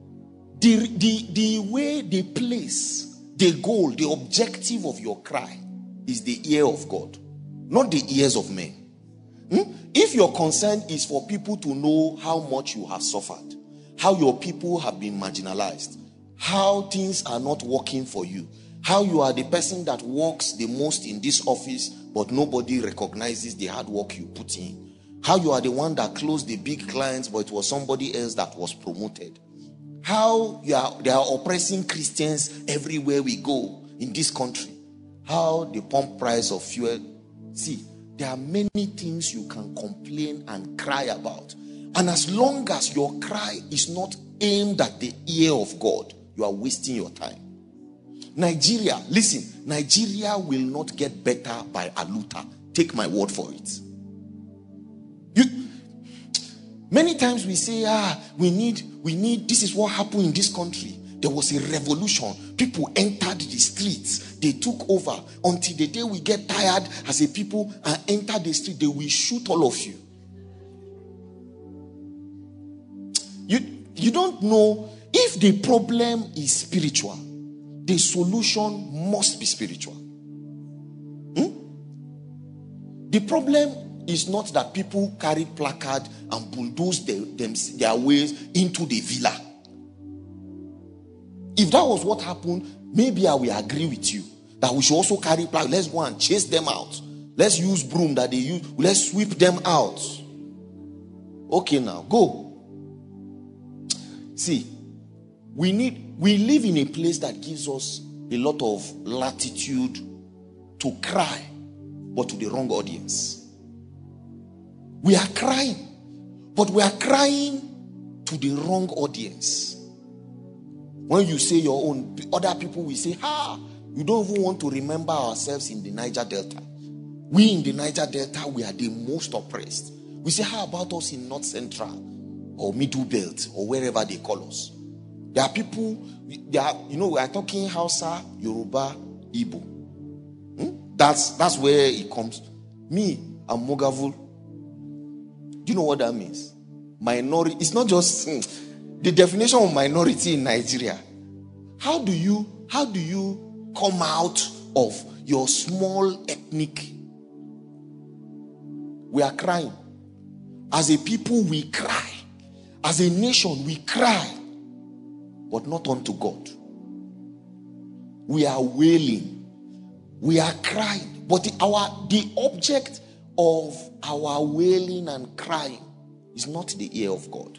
the way they place the goal, the objective of your cry is the ear of God, not the ears of men. If your concern is for people to know how much you have suffered, how your people have been marginalized, how things are not working for you, how you are the person that works the most in this office, but nobody recognizes the hard work you put in. How you are the one that closed the big clients, but it was somebody else that was promoted. How they are oppressing Christians everywhere we go in this country. How the pump price of fuel. See, there are many things you can complain and cry about. And as long as your cry is not aimed at the ear of God, you are wasting your time. Nigeria, listen, Nigeria will not get better by Aluta. Take my word for it. Many times we say, we need, this is what happened in this country. There was a revolution. People entered the streets. They took over. Until the day we get tired as a people and enter the street, they will shoot all of you. You don't know if the problem is spiritual. The solution must be spiritual. The problem is not that people carry placard and bulldoze their ways into the villa. If that was what happened, maybe I will agree with you that we should also carry plow. Let's go and chase them out. Let's use broom that they use. Let's sweep them out. Okay, now go. See, we live in a place that gives us a lot of latitude to cry, but to the wrong audience. We are crying, but we are crying to the wrong audience. When you say your own, other people will say, you don't even want to remember ourselves in the Niger Delta. We in the Niger Delta, we are the most oppressed. We say, how about us in North Central or Middle Belt or wherever they call us? There are people, we are talking Hausa, Yoruba, Igbo. That's where it comes. Me, I'm Mogavul. Do you know what that means? Minority. It's not just the definition of minority in Nigeria. How do you come out of your small ethnic? We are crying. As a people, we cry. As a nation, we cry. But not unto God. We are wailing. We are crying. But the object of our wailing and crying is not the ear of God.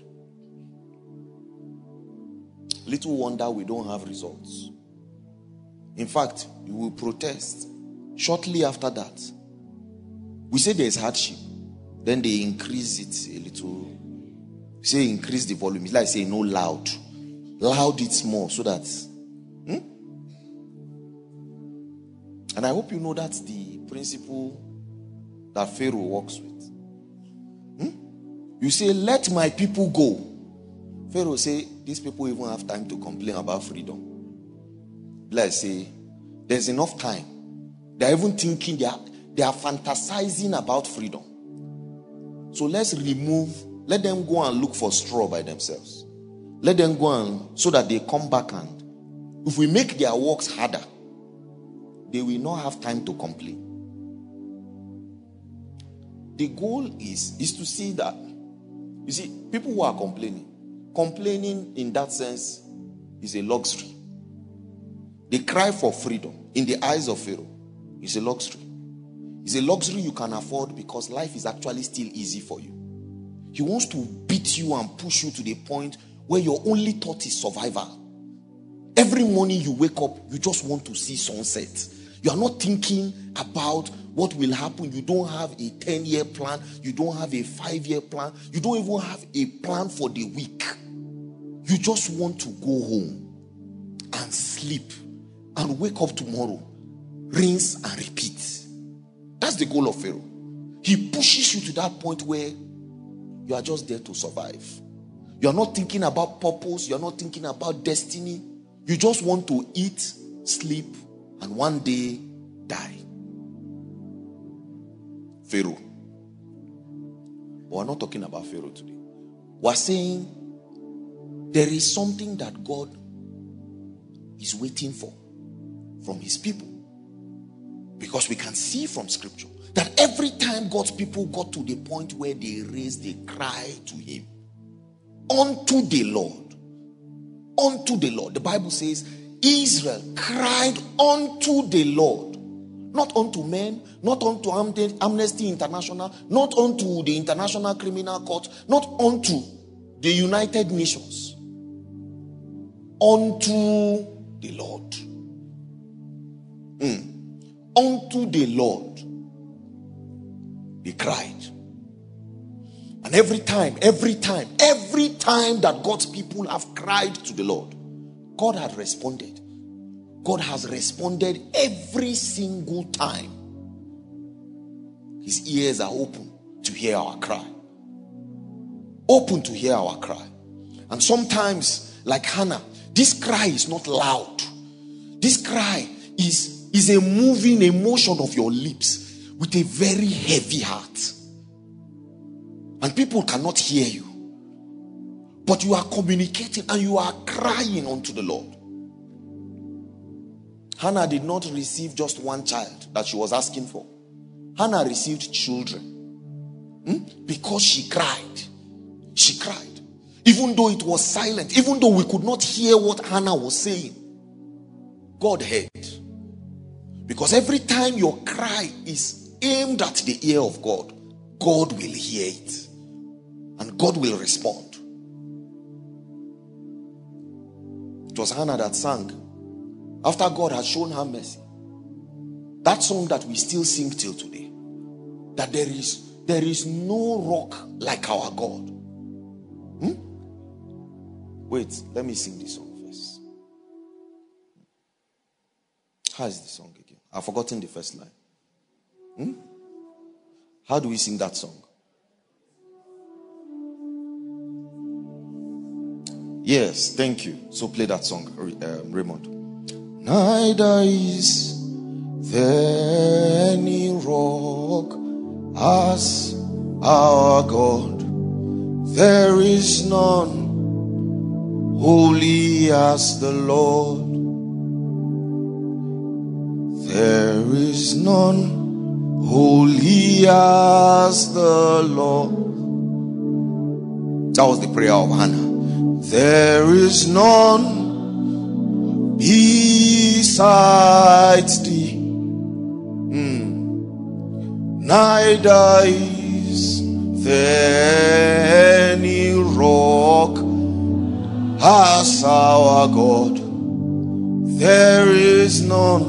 Little wonder we don't have results. In fact, we will protest. Shortly after that, we say there is hardship. Then they increase it a little. We say increase the volume. It's like saying no loud. Loud it more so that. And I hope you know that's the principle that Pharaoh works with. You say, let my people go. Pharaoh say, these people even have time to complain about freedom. Let's say, there's enough time. They're even thinking, they are fantasizing about freedom. So let them go and look for straw by themselves. Let them go and, so that they come back, and if we make their works harder, they will not have time to complain. The goal is to see that, you see, people who are complaining in that sense is a luxury. They cry for freedom in the eyes of Pharaoh. It's a luxury. It's a luxury you can afford because life is actually still easy for you. He wants to beat you and push you to the point where your only thought is survival. Every morning you wake up, you just want to see sunset. You are not thinking about what will happen. You don't have a 10-year plan. You don't have a 5-year plan. You don't even have a plan for the week. You just want to go home and sleep and wake up tomorrow, rinse and repeat. That's the goal of Pharaoh. He pushes you to that point where you are just there to survive. You are not thinking about purpose. You are not thinking about destiny. You just want to eat, sleep, and one day die. Pharaoh. But we're not talking about Pharaoh today. We're saying there is something that God is waiting for from his people. Because we can see from scripture that every time God's people got to the point where they raised a cry to him, unto the Lord, the Bible says, Israel cried unto the Lord, not unto men, not unto Amnesty International, not unto the International Criminal Court, not unto the United Nations, unto the Lord. Unto the Lord they cried. And every time that God's people have cried to the Lord, God had responded. God has responded every single time. His ears are open to hear our cry. Open to hear our cry. And sometimes, like Hannah, this cry is not loud. This cry is a moving emotion of your lips with a very heavy heart. And people cannot hear you. But you are communicating and you are crying unto the Lord. Hannah did not receive just one child that she was asking for. Hannah received children. Because she cried. She cried. Even though it was silent, even though we could not hear what Hannah was saying, God heard. Because every time your cry is aimed at the ear of God, God will hear it. And God will respond. It was Hannah that sang after God had shown her mercy. That song that we still sing till today. That there is no rock like our God. Wait, let me sing this song first. How is the song again? I've forgotten the first line. How do we sing that song? Yes, thank you. So play that song, Raymond. Neither is there any rock as our God. There is none holy as the Lord. There is none holy as the Lord. That was the prayer of Hannah. There is none besides thee. Neither is there any rock as our God. There is none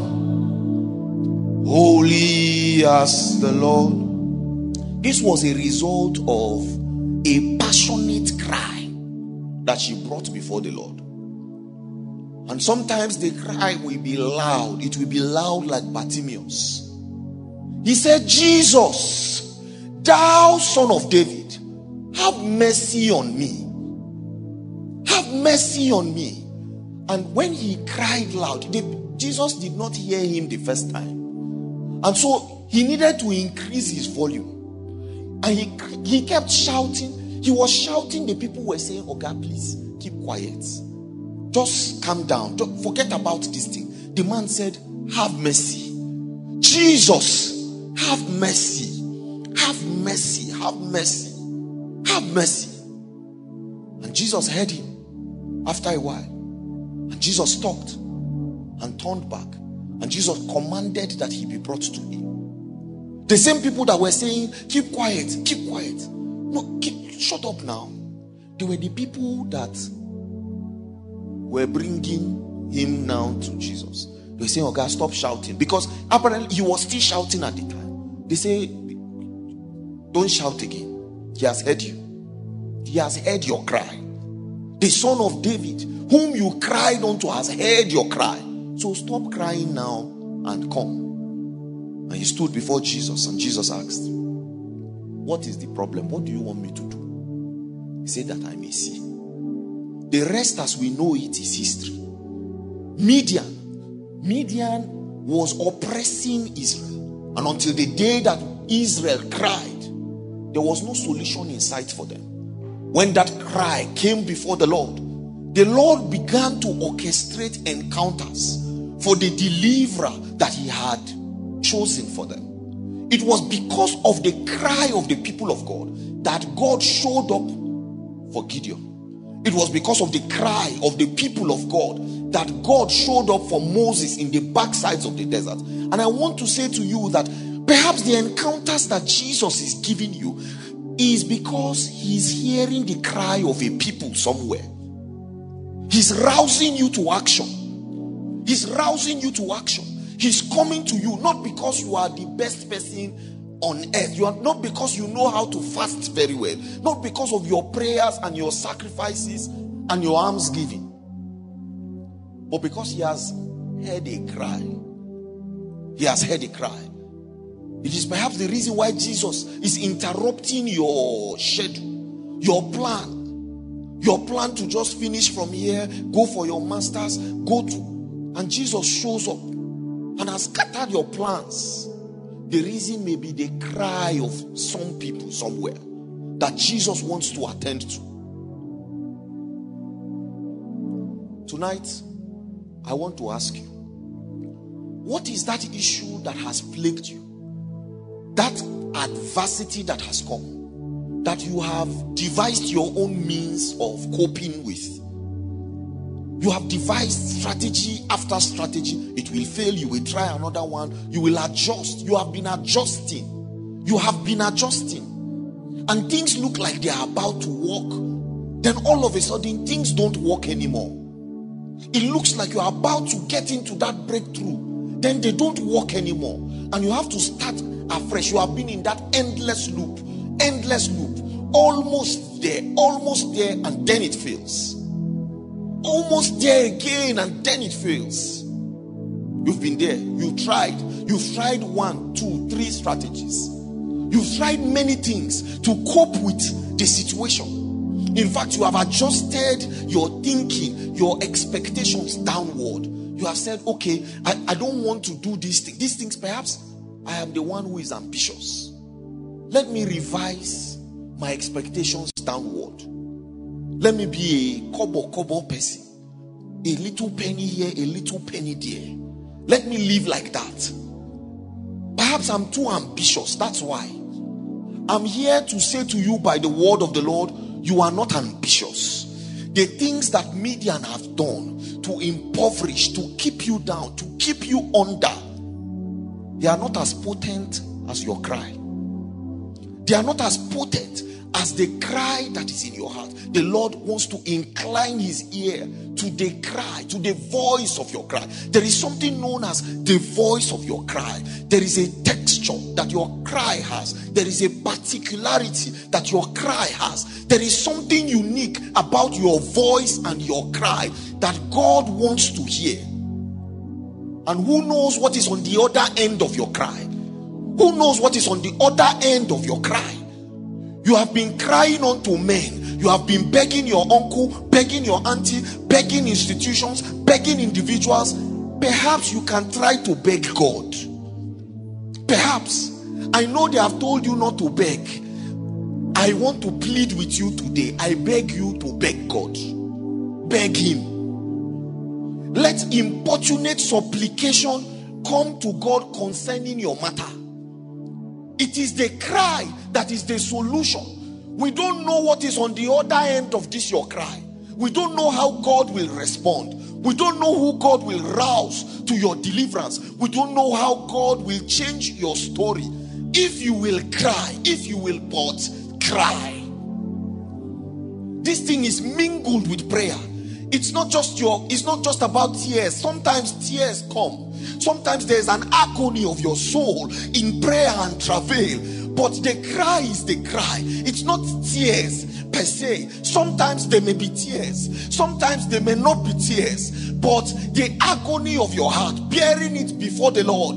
holy as the Lord. This was a result of a passionate cry that she brought before the Lord. And sometimes the cry will be loud. It will be loud like Bartimaeus. He said, Jesus, thou son of David, have mercy on me. Have mercy on me. And when he cried loud, Jesus did not hear him the first time. And so he needed to increase his volume. And he kept shouting. He was shouting. The people were saying, oh God, please keep quiet. Just calm down. Don't forget about this thing. The man said, have mercy. Jesus, have mercy. Have mercy. Have mercy. Have mercy. And Jesus heard him after a while. And Jesus stopped and turned back. And Jesus commanded that he be brought to him. The same people that were saying, keep quiet, keep quiet. No, shut up now. They were the people that were bringing him now to Jesus. They were saying, oh God, stop shouting. Because apparently he was still shouting at the time. They say, don't shout again. He has heard you. He has heard your cry. The son of David, whom you cried unto, has heard your cry. So stop crying now and come. And he stood before Jesus, and Jesus asked, what is the problem? What do you want me to do? He said, that I may see. The rest, as we know it, is history. Midian was oppressing Israel. And until the day that Israel cried, there was no solution in sight for them. When that cry came before the Lord began to orchestrate encounters for the deliverer that he had chosen for them. It was because of the cry of the people of God that God showed up for Gideon. It was because of the cry of the people of God that God showed up for Moses in the backsides of the desert. And I want to say to you that perhaps the encounters that Jesus is giving you is because he's hearing the cry of a people somewhere. He's rousing you to action. He's rousing you to action. He's coming to you not because you are the best person on earth. You are not because you know how to fast very well. Not because of your prayers and your sacrifices and your almsgiving. But because he has heard a cry. He has heard a cry. It is perhaps the reason why Jesus is interrupting your schedule, your plan. Your plan to just finish from here, go for your masters, and Jesus shows up and has scattered your plans. The reason may be the cry of some people somewhere that Jesus wants to attend to. Tonight, I want to ask you, what is that issue that has plagued you? That adversity that has come, that you have devised your own means of coping with, You have devised strategy after strategy. It will fail. You will try another one. You will adjust. You have been adjusting. You have been adjusting. And things look like they are about to work. Then all of a sudden, things don't work anymore. It looks like you are about to get into that breakthrough. Then they don't work anymore. And you have to start afresh. You have been in that endless loop. Endless loop. Almost there, and then it fails. Almost there again, and then it fails. You've been there. You've tried 1, 2, 3 strategies. You've tried many things to cope with the situation. In fact, you have adjusted your thinking, your expectations downward. You have said, okay, I don't want to do these things. These things, perhaps I am the one who is ambitious. Let me revise my expectations downward. Let me be a kobo person. A little penny here, a little penny there. Let me live like that. Perhaps I'm too ambitious. That's why. I'm here to say to you by the word of the Lord, you are not ambitious. The things that Midian have done to impoverish, to keep you down, to keep you under, they are not as potent as your cry. They are not as potent as the cry that is in your heart. The Lord wants to incline his ear to the cry, to the voice of your cry. There is something known as the voice of your cry. There is a texture that your cry has. There is a particularity that your cry has. There is something unique about your voice and your cry that God wants to hear. And who knows what is on the other end of your cry? Who knows what is on the other end of your cry? You have been crying unto men. You have been begging your uncle, begging your auntie, begging institutions, begging individuals. Perhaps you can try to beg God. Perhaps. I know they have told you not to beg. I want to plead with you today. I beg you to beg God. Beg him. Let importunate supplication come to God concerning your matter. It is the cry that is the solution. We don't know what is on the other end of this your cry. We don't know how God will respond. We don't know who God will rouse to your deliverance. We don't know how God will change your story. If you will cry, if you will but cry. This thing is mingled with prayer. It's not just about tears. Sometimes tears come. Sometimes there's an agony of your soul in prayer and travail. But the cry is the cry. It's not tears per se. Sometimes there may be tears. Sometimes there may not be tears. But the agony of your heart, bearing it before the Lord,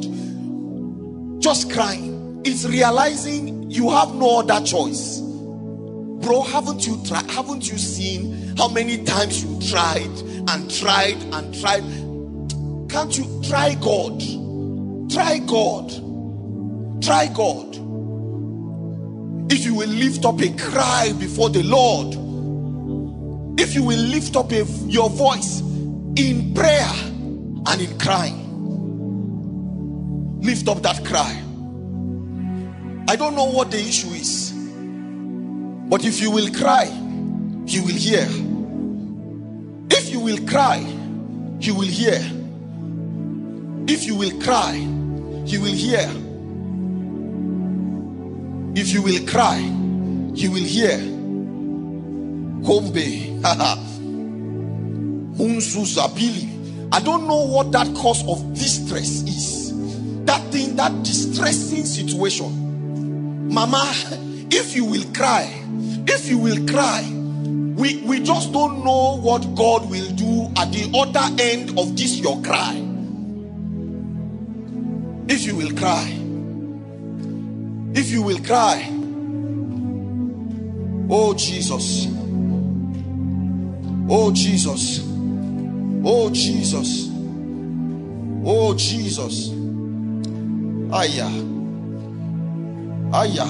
just crying, it's realizing you have no other choice. Bro, haven't you tried? Haven't you seen how many times you tried and tried and tried? Can't you try God? Try God. Try God. If you will lift up a cry before the Lord, if you will lift up your voice in prayer and in crying, lift up that cry. I don't know what the issue is, but if you will cry, he will hear. If you will cry, he will hear. If you will cry, he will hear. If you will cry, he will hear. Kombe. I don't know what that cause of distress is. That thing, that distressing situation. Mama, if you will cry, we just don't know what God will do at the other end of this your cry. If you will cry, if you will cry, oh Jesus, oh Jesus, oh Jesus, oh Jesus, Aya, Aya.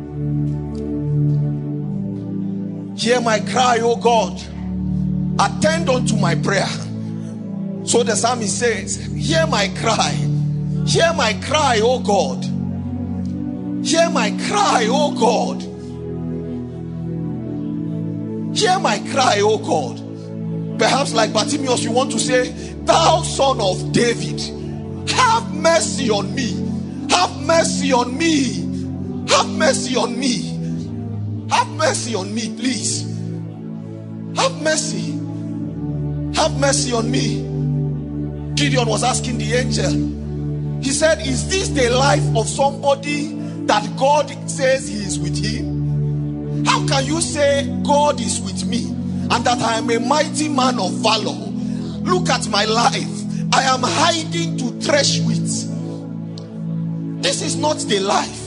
Hear my cry, oh God. Attend unto my prayer. So the psalmist says, hear my cry. Hear my cry, oh God. Hear my cry, oh God. Hear my cry, oh God. Perhaps like Bartimaeus, you want to say, thou son of David, have mercy on me. Have mercy on me. Have mercy on me. Have mercy on me, please. Have mercy. Have mercy on me. Gideon was asking the angel. He said, is this the life of somebody that God says he is with him? How can you say God is with me and that I am a mighty man of valor? Look at my life. I am hiding to thresh wheat. This is not the life.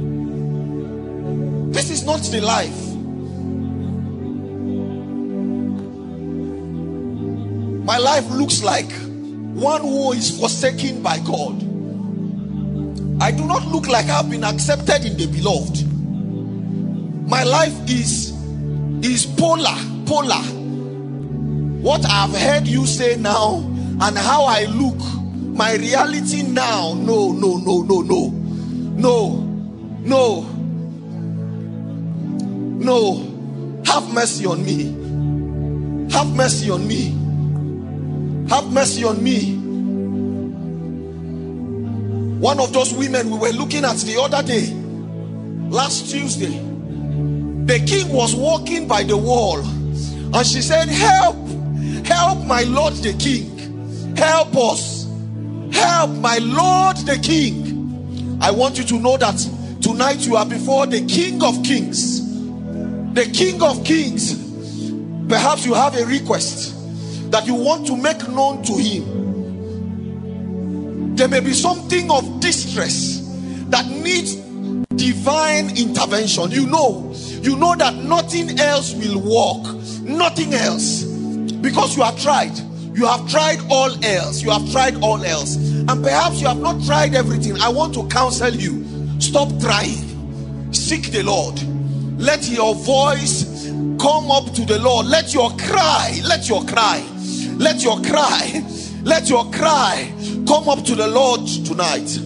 This is not the life. My life looks like one who is forsaken by God. I do not look like I've been accepted in the beloved. My life is polar. What I've heard you say now and how I look, my reality now, no. Have mercy on me. Have mercy on me. Have mercy on me. One of those women we were looking at the other day, last Tuesday, the king was walking by the wall and she said, help my lord the king, help us, help my lord the king. I want you to know that tonight you are before the King of Kings. The King of Kings. Perhaps you have a request that you want to make known to him. There may be something of distress that needs divine intervention. You know that nothing else will work. Nothing else. Because you have tried. You have tried all else. You have tried all else. And perhaps you have not tried everything. I want to counsel you. Stop trying. Seek the Lord. Let your voice come up to the Lord. Let your cry come up to the Lord tonight.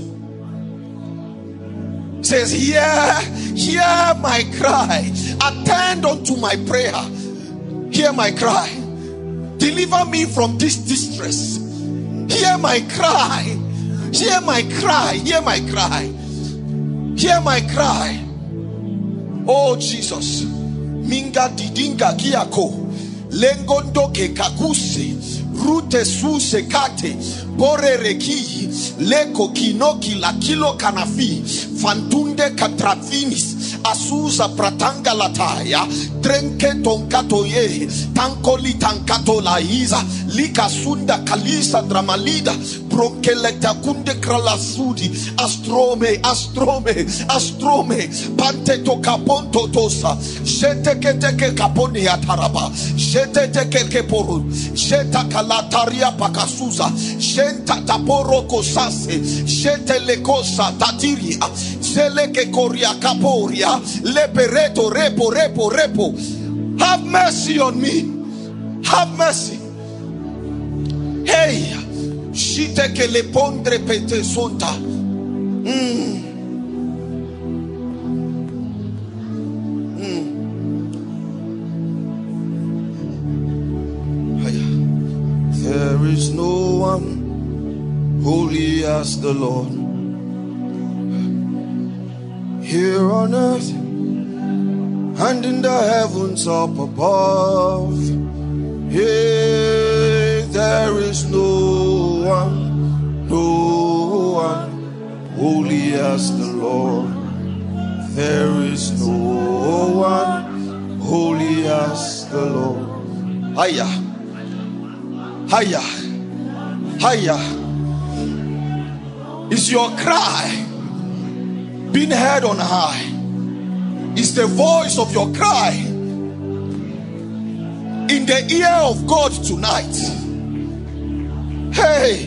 It says, hear my cry. Attend unto my prayer. Hear my cry. Deliver me from this distress. Hear my cry. Hear my cry. Hear my cry. Hear my cry. Oh Jesus. Minga didinga giako. Lengondo ke kakuse. Rute su sekate. Bore reki. Leko kinoki la kilo kanafi. Fantunde katrafinis. Asuza pratanga lataya. Trenke tonkatoye. Tankoli tankato laiza. Lika sunda kalisa dramalida. Brokeleta kunde kralasudi. Astrome. Pante to kaponto tosa. Shete keteke kaponi ataraba. Shete teke poru. Sheta kalataria pakasuza. Shenta taporo kosase. Shete lekosa tatiria. Seleke koria kaporia. Lepereto repo. Have mercy on me. Have mercy. Hey, shite que le pondre pete sonta. There is no one holy as the Lord here on earth and in the heavens up above. Hey, there is no one holy as the Lord. There is no one holy as the Lord. Higher. Is your cry being heard on high? Is the voice of your cry in the ear of God tonight? Hey,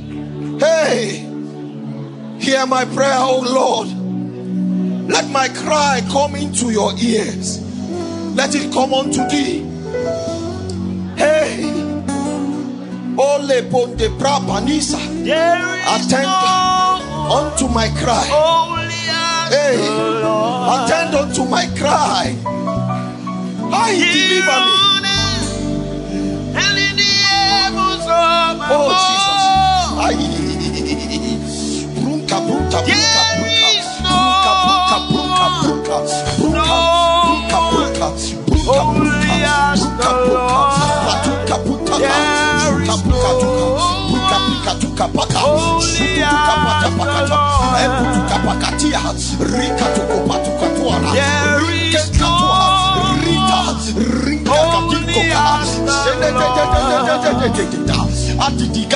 hear my prayer, oh Lord. Let my cry come into your ears. Let it come unto thee. Hey, ole ponte prapanisa. Attend unto my cry. Hey, attend unto my cry. I deliver me. kapaka. Holy are the Lord. There is no holy as the Lord. And in the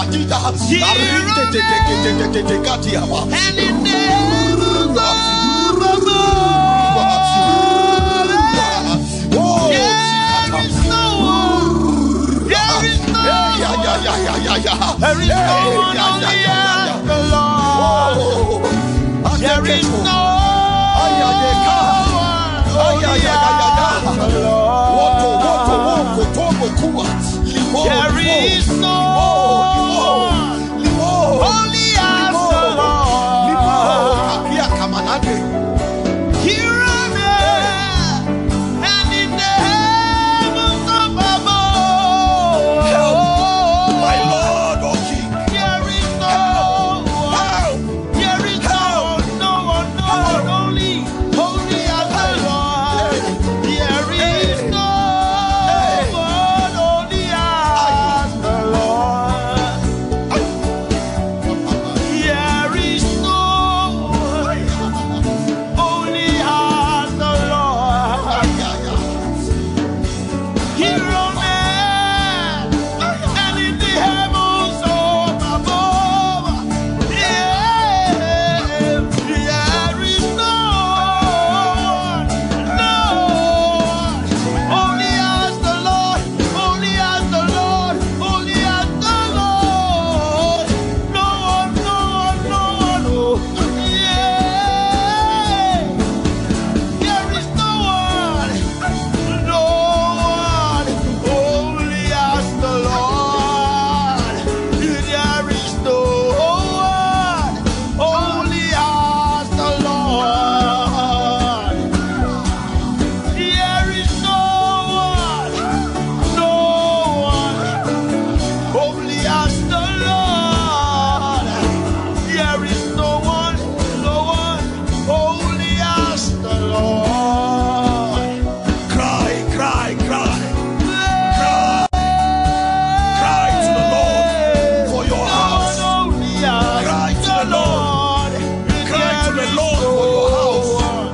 heavens above, there is no one only as the Lord. There is no one only as the Lord. There is no only as the Lord. Here on earth and in the heavens above. My Lord, O King. There is no one. There is no one only as the Lord. There is no one only as the Lord. There is no only as the Lord. Here on earth and in the heavens above. There is no one, only as the Lord, only as the Lord, only as the Lord. No one, oh, yeah. There is no one, only as the Lord. There is no one, only as the Lord. There is no one, only as the Lord. There is no one, only as the Lord. Cry, cry, cry. Cry to the Lord for your house. Cry to the Lord. Cry to the Lord for your house.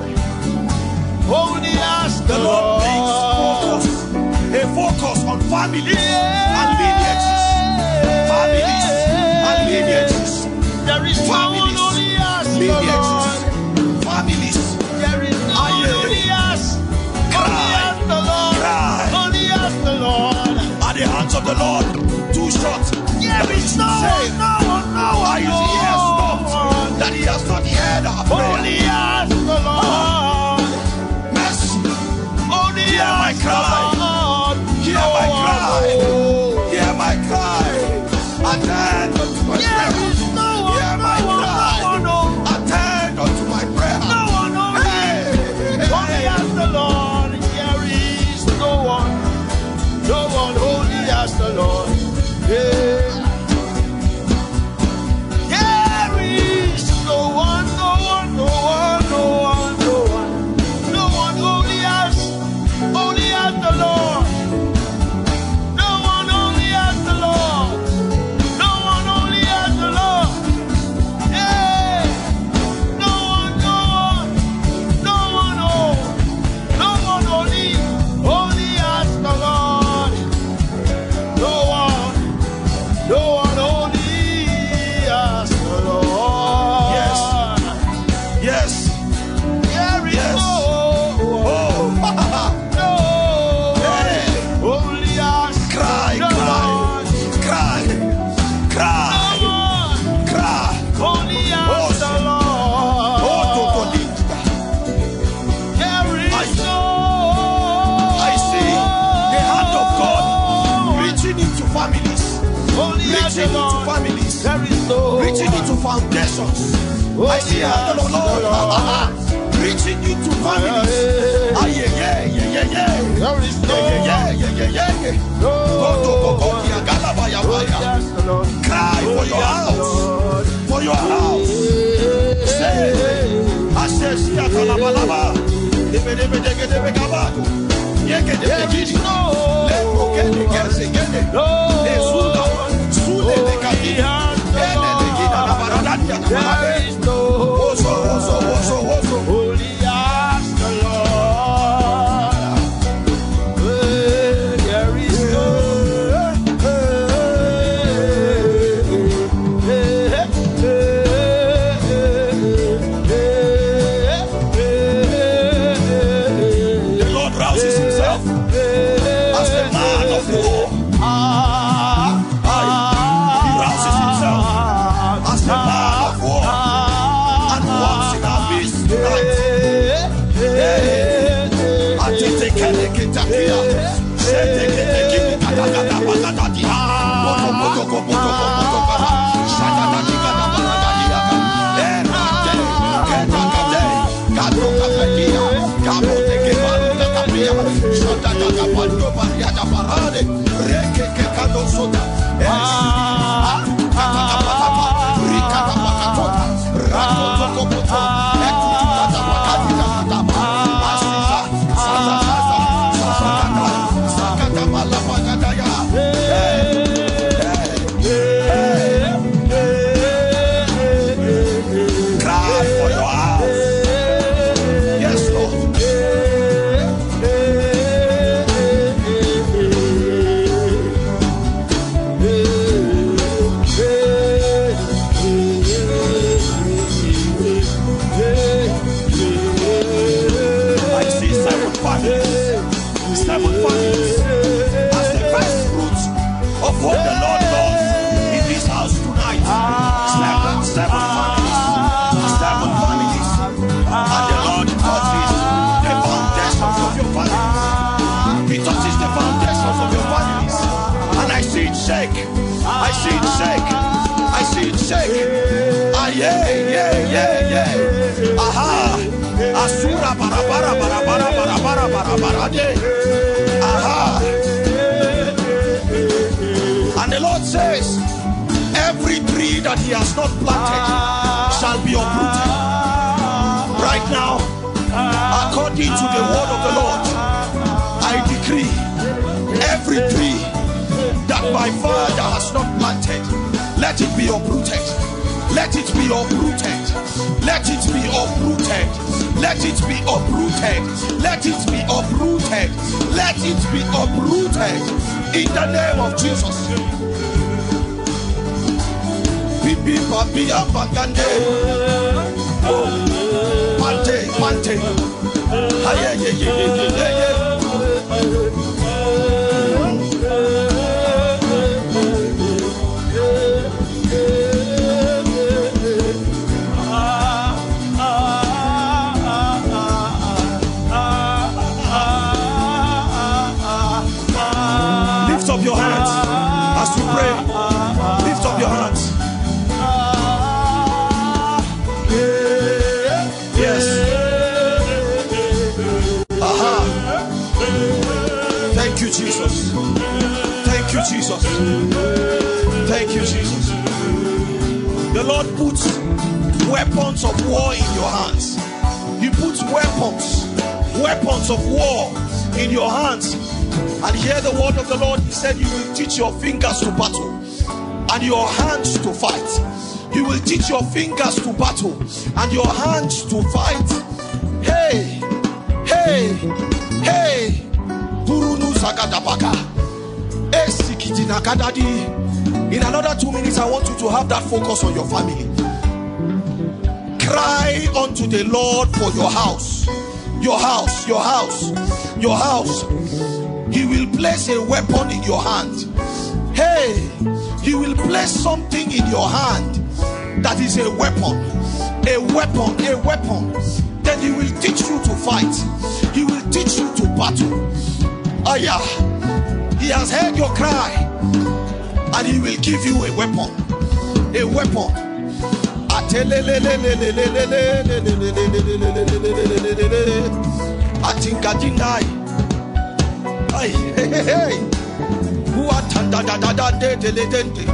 Only as The Lord makes a focus on families and lineages. Families and lineages. There is no one only as the Lord. Lineages. Families. There is no one only as the Lord. Cry. Only as the Lord. At the hands of the Lord, too short. There is no one, Why is he here stopped? That he has not heard our prayer. only as the Lord. Mercy. Only Hear my as cry. the Lord. Hear my cry. Hear my cry. Attend unto my There prayer. is no one, Hear my cry. Attend unto my prayer. no one only. Only as the Lord. There is no one only as the Lord. Yeah. There is no one, only as the Lord. No one only as the Lord. No one only as the Lord. Yeah. No one, only as the Lord. No one only as the Lord. Yes. Yes. There is Yes. no one, only as Cry, the cry, Lord. cry, cry, No one, cry. only as the Oh, Lord. totally. There is no I see the hand of God reaching into families, only as the reaching into Lord. families, There is no reaching into foundations. I see the hand of the Lord reaching into families. Ah, yeah, yeah, yeah, yeah, yeah. There is no Yeah, yeah, yeah, yeah, yeah. Go, go, go, go, yeah, galabaya, only baya. as the Lord. Cry for your house, for your house. Say, I say, see a calabalaba. Debe gabago. Yeke de begidi. Le prokene, gese, gene. Le zula, zule de kabidi. As the man of war, he rouses himself as the man of war and walks in our midst tonight. And the Lord says, every tree that he has not planted shall be uprooted. Right now, according to the word of the Lord, I decree every tree that my father has not planted, let it be uprooted. Let it be uprooted. Let it be uprooted. Let it be uprooted. Let it be uprooted. Let it be uprooted in the name of Jesus. Bibi papi apagande. Pante pante. Aye ye ye ye ye. Lift up your hands as we pray. Lift up your hands. Yes. Aha. Thank you, Jesus. Thank you, Jesus. Thank you, Jesus. The Lord puts weapons of war in your hands. He puts weapons of war in your hands. And hear the word of the Lord. He said, you will teach your fingers to battle and your hands to fight. You will teach your fingers to battle and your hands to fight. Hey, hey, hey. In another 2 minutes, I want you to have that focus on your family. Cry unto the Lord for your house. Your house, your house, your house. He will place a weapon in your hand. Hey, he will place something in your hand that is a weapon. A weapon, a weapon. Then he will teach you to fight. He will teach you to battle. Oh yeah. He has heard your cry and he will give you a weapon. A weapon. I think I deny. Hey, hey, hey, hey. Who are tanda da da da de de de de.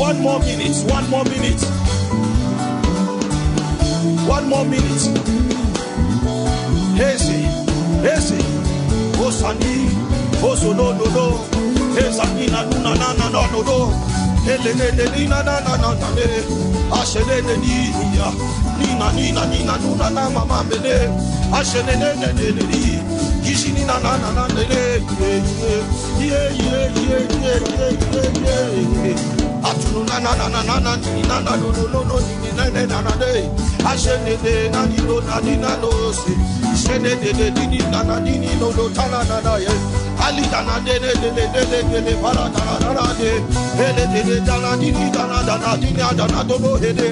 1 more minute. 1 more minute. 1 more minute. Hezi. Osani. Oso no. Hezani na no. Hele na Ashele Nina nuna na mama mele. Ashele Kishini na Atunu na Ashele na no se. Shene no tana na ye. Ali dana de para dana de. Hele dana dana do hede.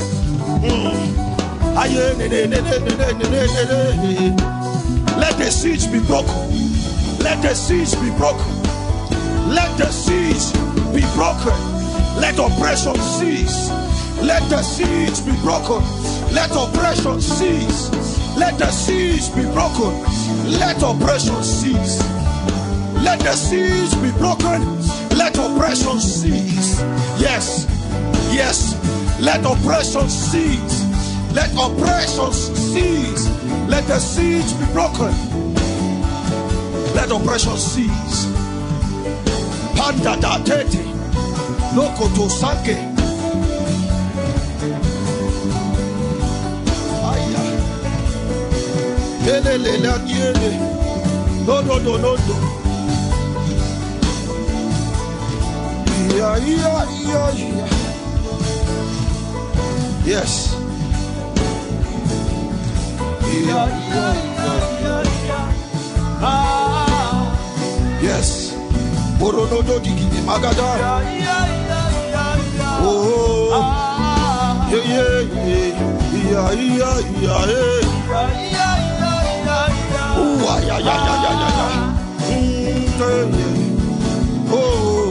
Let the siege be broken. Let the siege be broken. Let the siege be broken. Let oppression cease. Let the siege be broken. Let oppression cease. Let the siege be broken. Let oppression cease. Let the siege be broken. Let oppression cease. Yes. Let oppression cease. Let oppression cease. Let the siege be broken. Let oppression cease. Panda da tete. Loko to sanke. Aya. Hele la niele. No. Yeah. Yes. Yes. Boronodo digini magada. Oh. Yeah. Oh, Oh.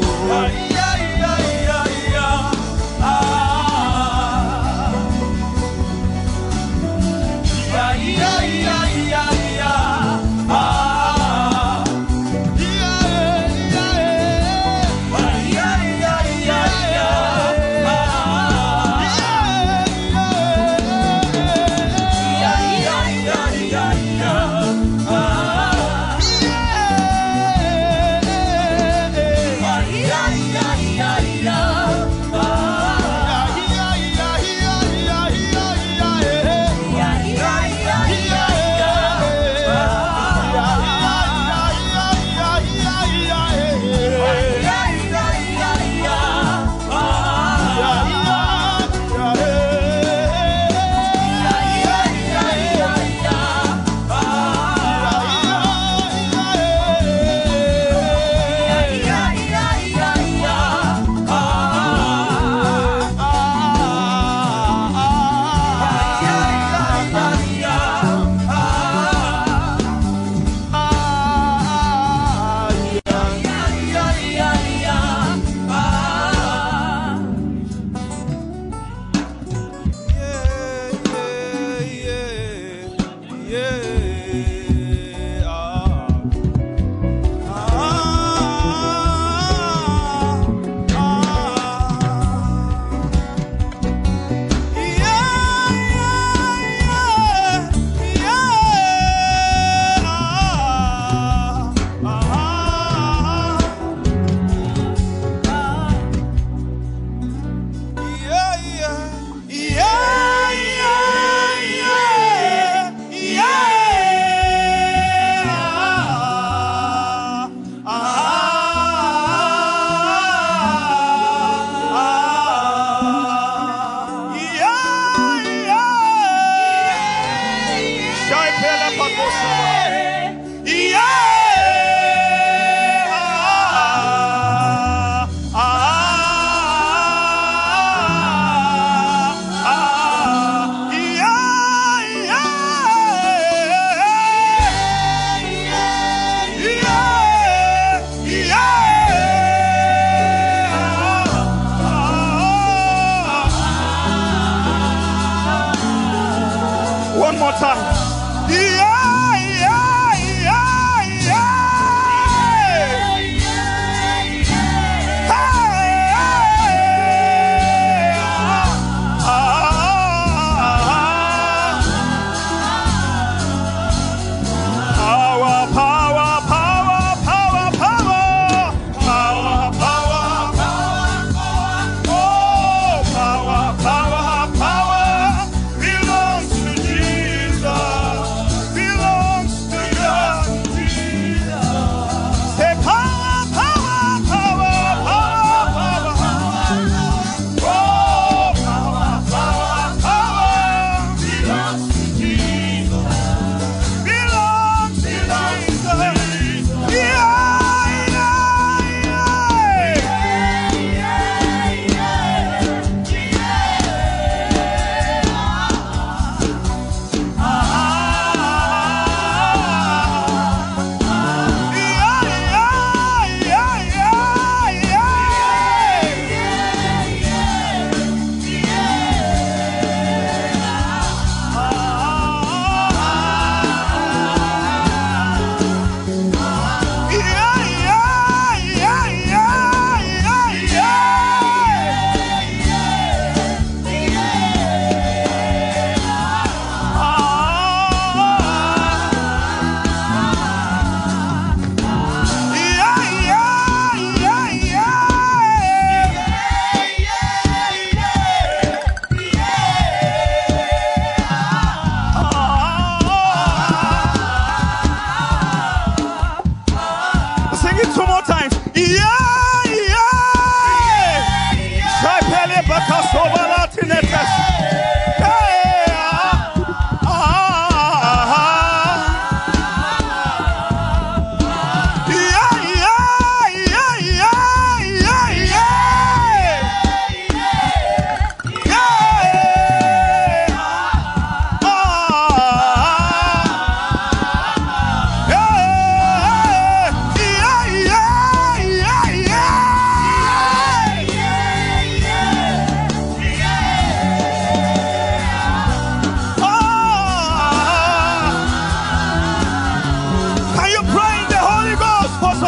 One more time.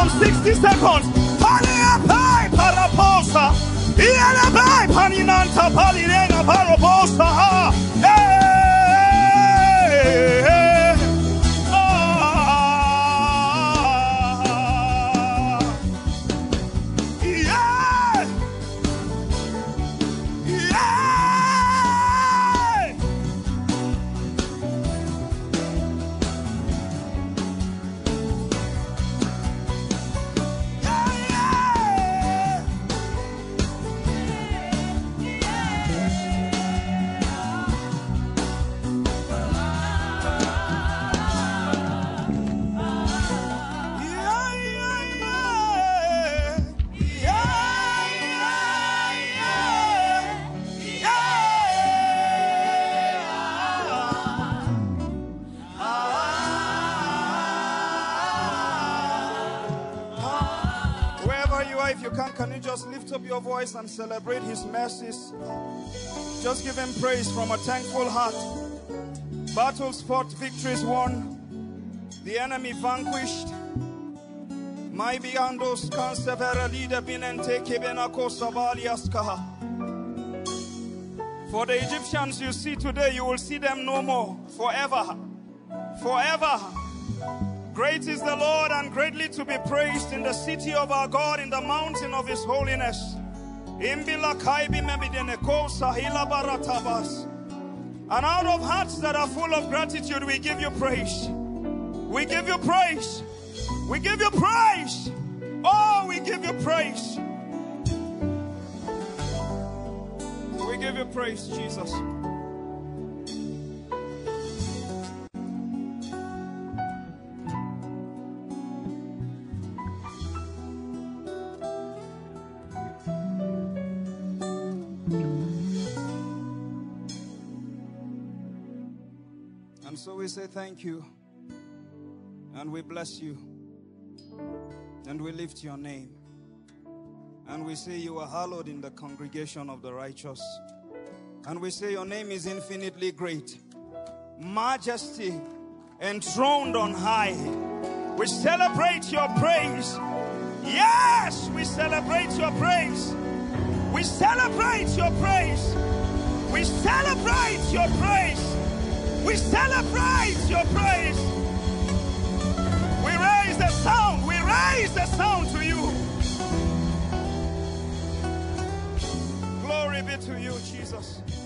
some 60 seconds. Paliapai paraposa. Ialapai paninanta palirenga paraposa. If you can you just lift up your voice and celebrate his mercies? Just give him praise from a thankful heart. Battles fought, victories won, the enemy vanquished. My biandos can severa leader binente kebenako sabaliaskaha. For the Egyptians you see today, you will see them no more forever. Forever. Great is the Lord and greatly to be praised in the city of our God, in the mountain of his holiness. And out of hearts that are full of gratitude, we give you praise. We give you praise. We give you praise. Oh, we give you praise. We give you praise, Jesus. And so we say thank you, and we bless you, and we lift your name, and we say you are hallowed in the congregation of the righteous, and we say your name is infinitely great, majesty enthroned on high. We celebrate your praise. Yes, we celebrate your praise. We celebrate your praise. We celebrate your praise. We celebrate your praise. We raise the sound. We raise the sound to you. Glory be to you, Jesus.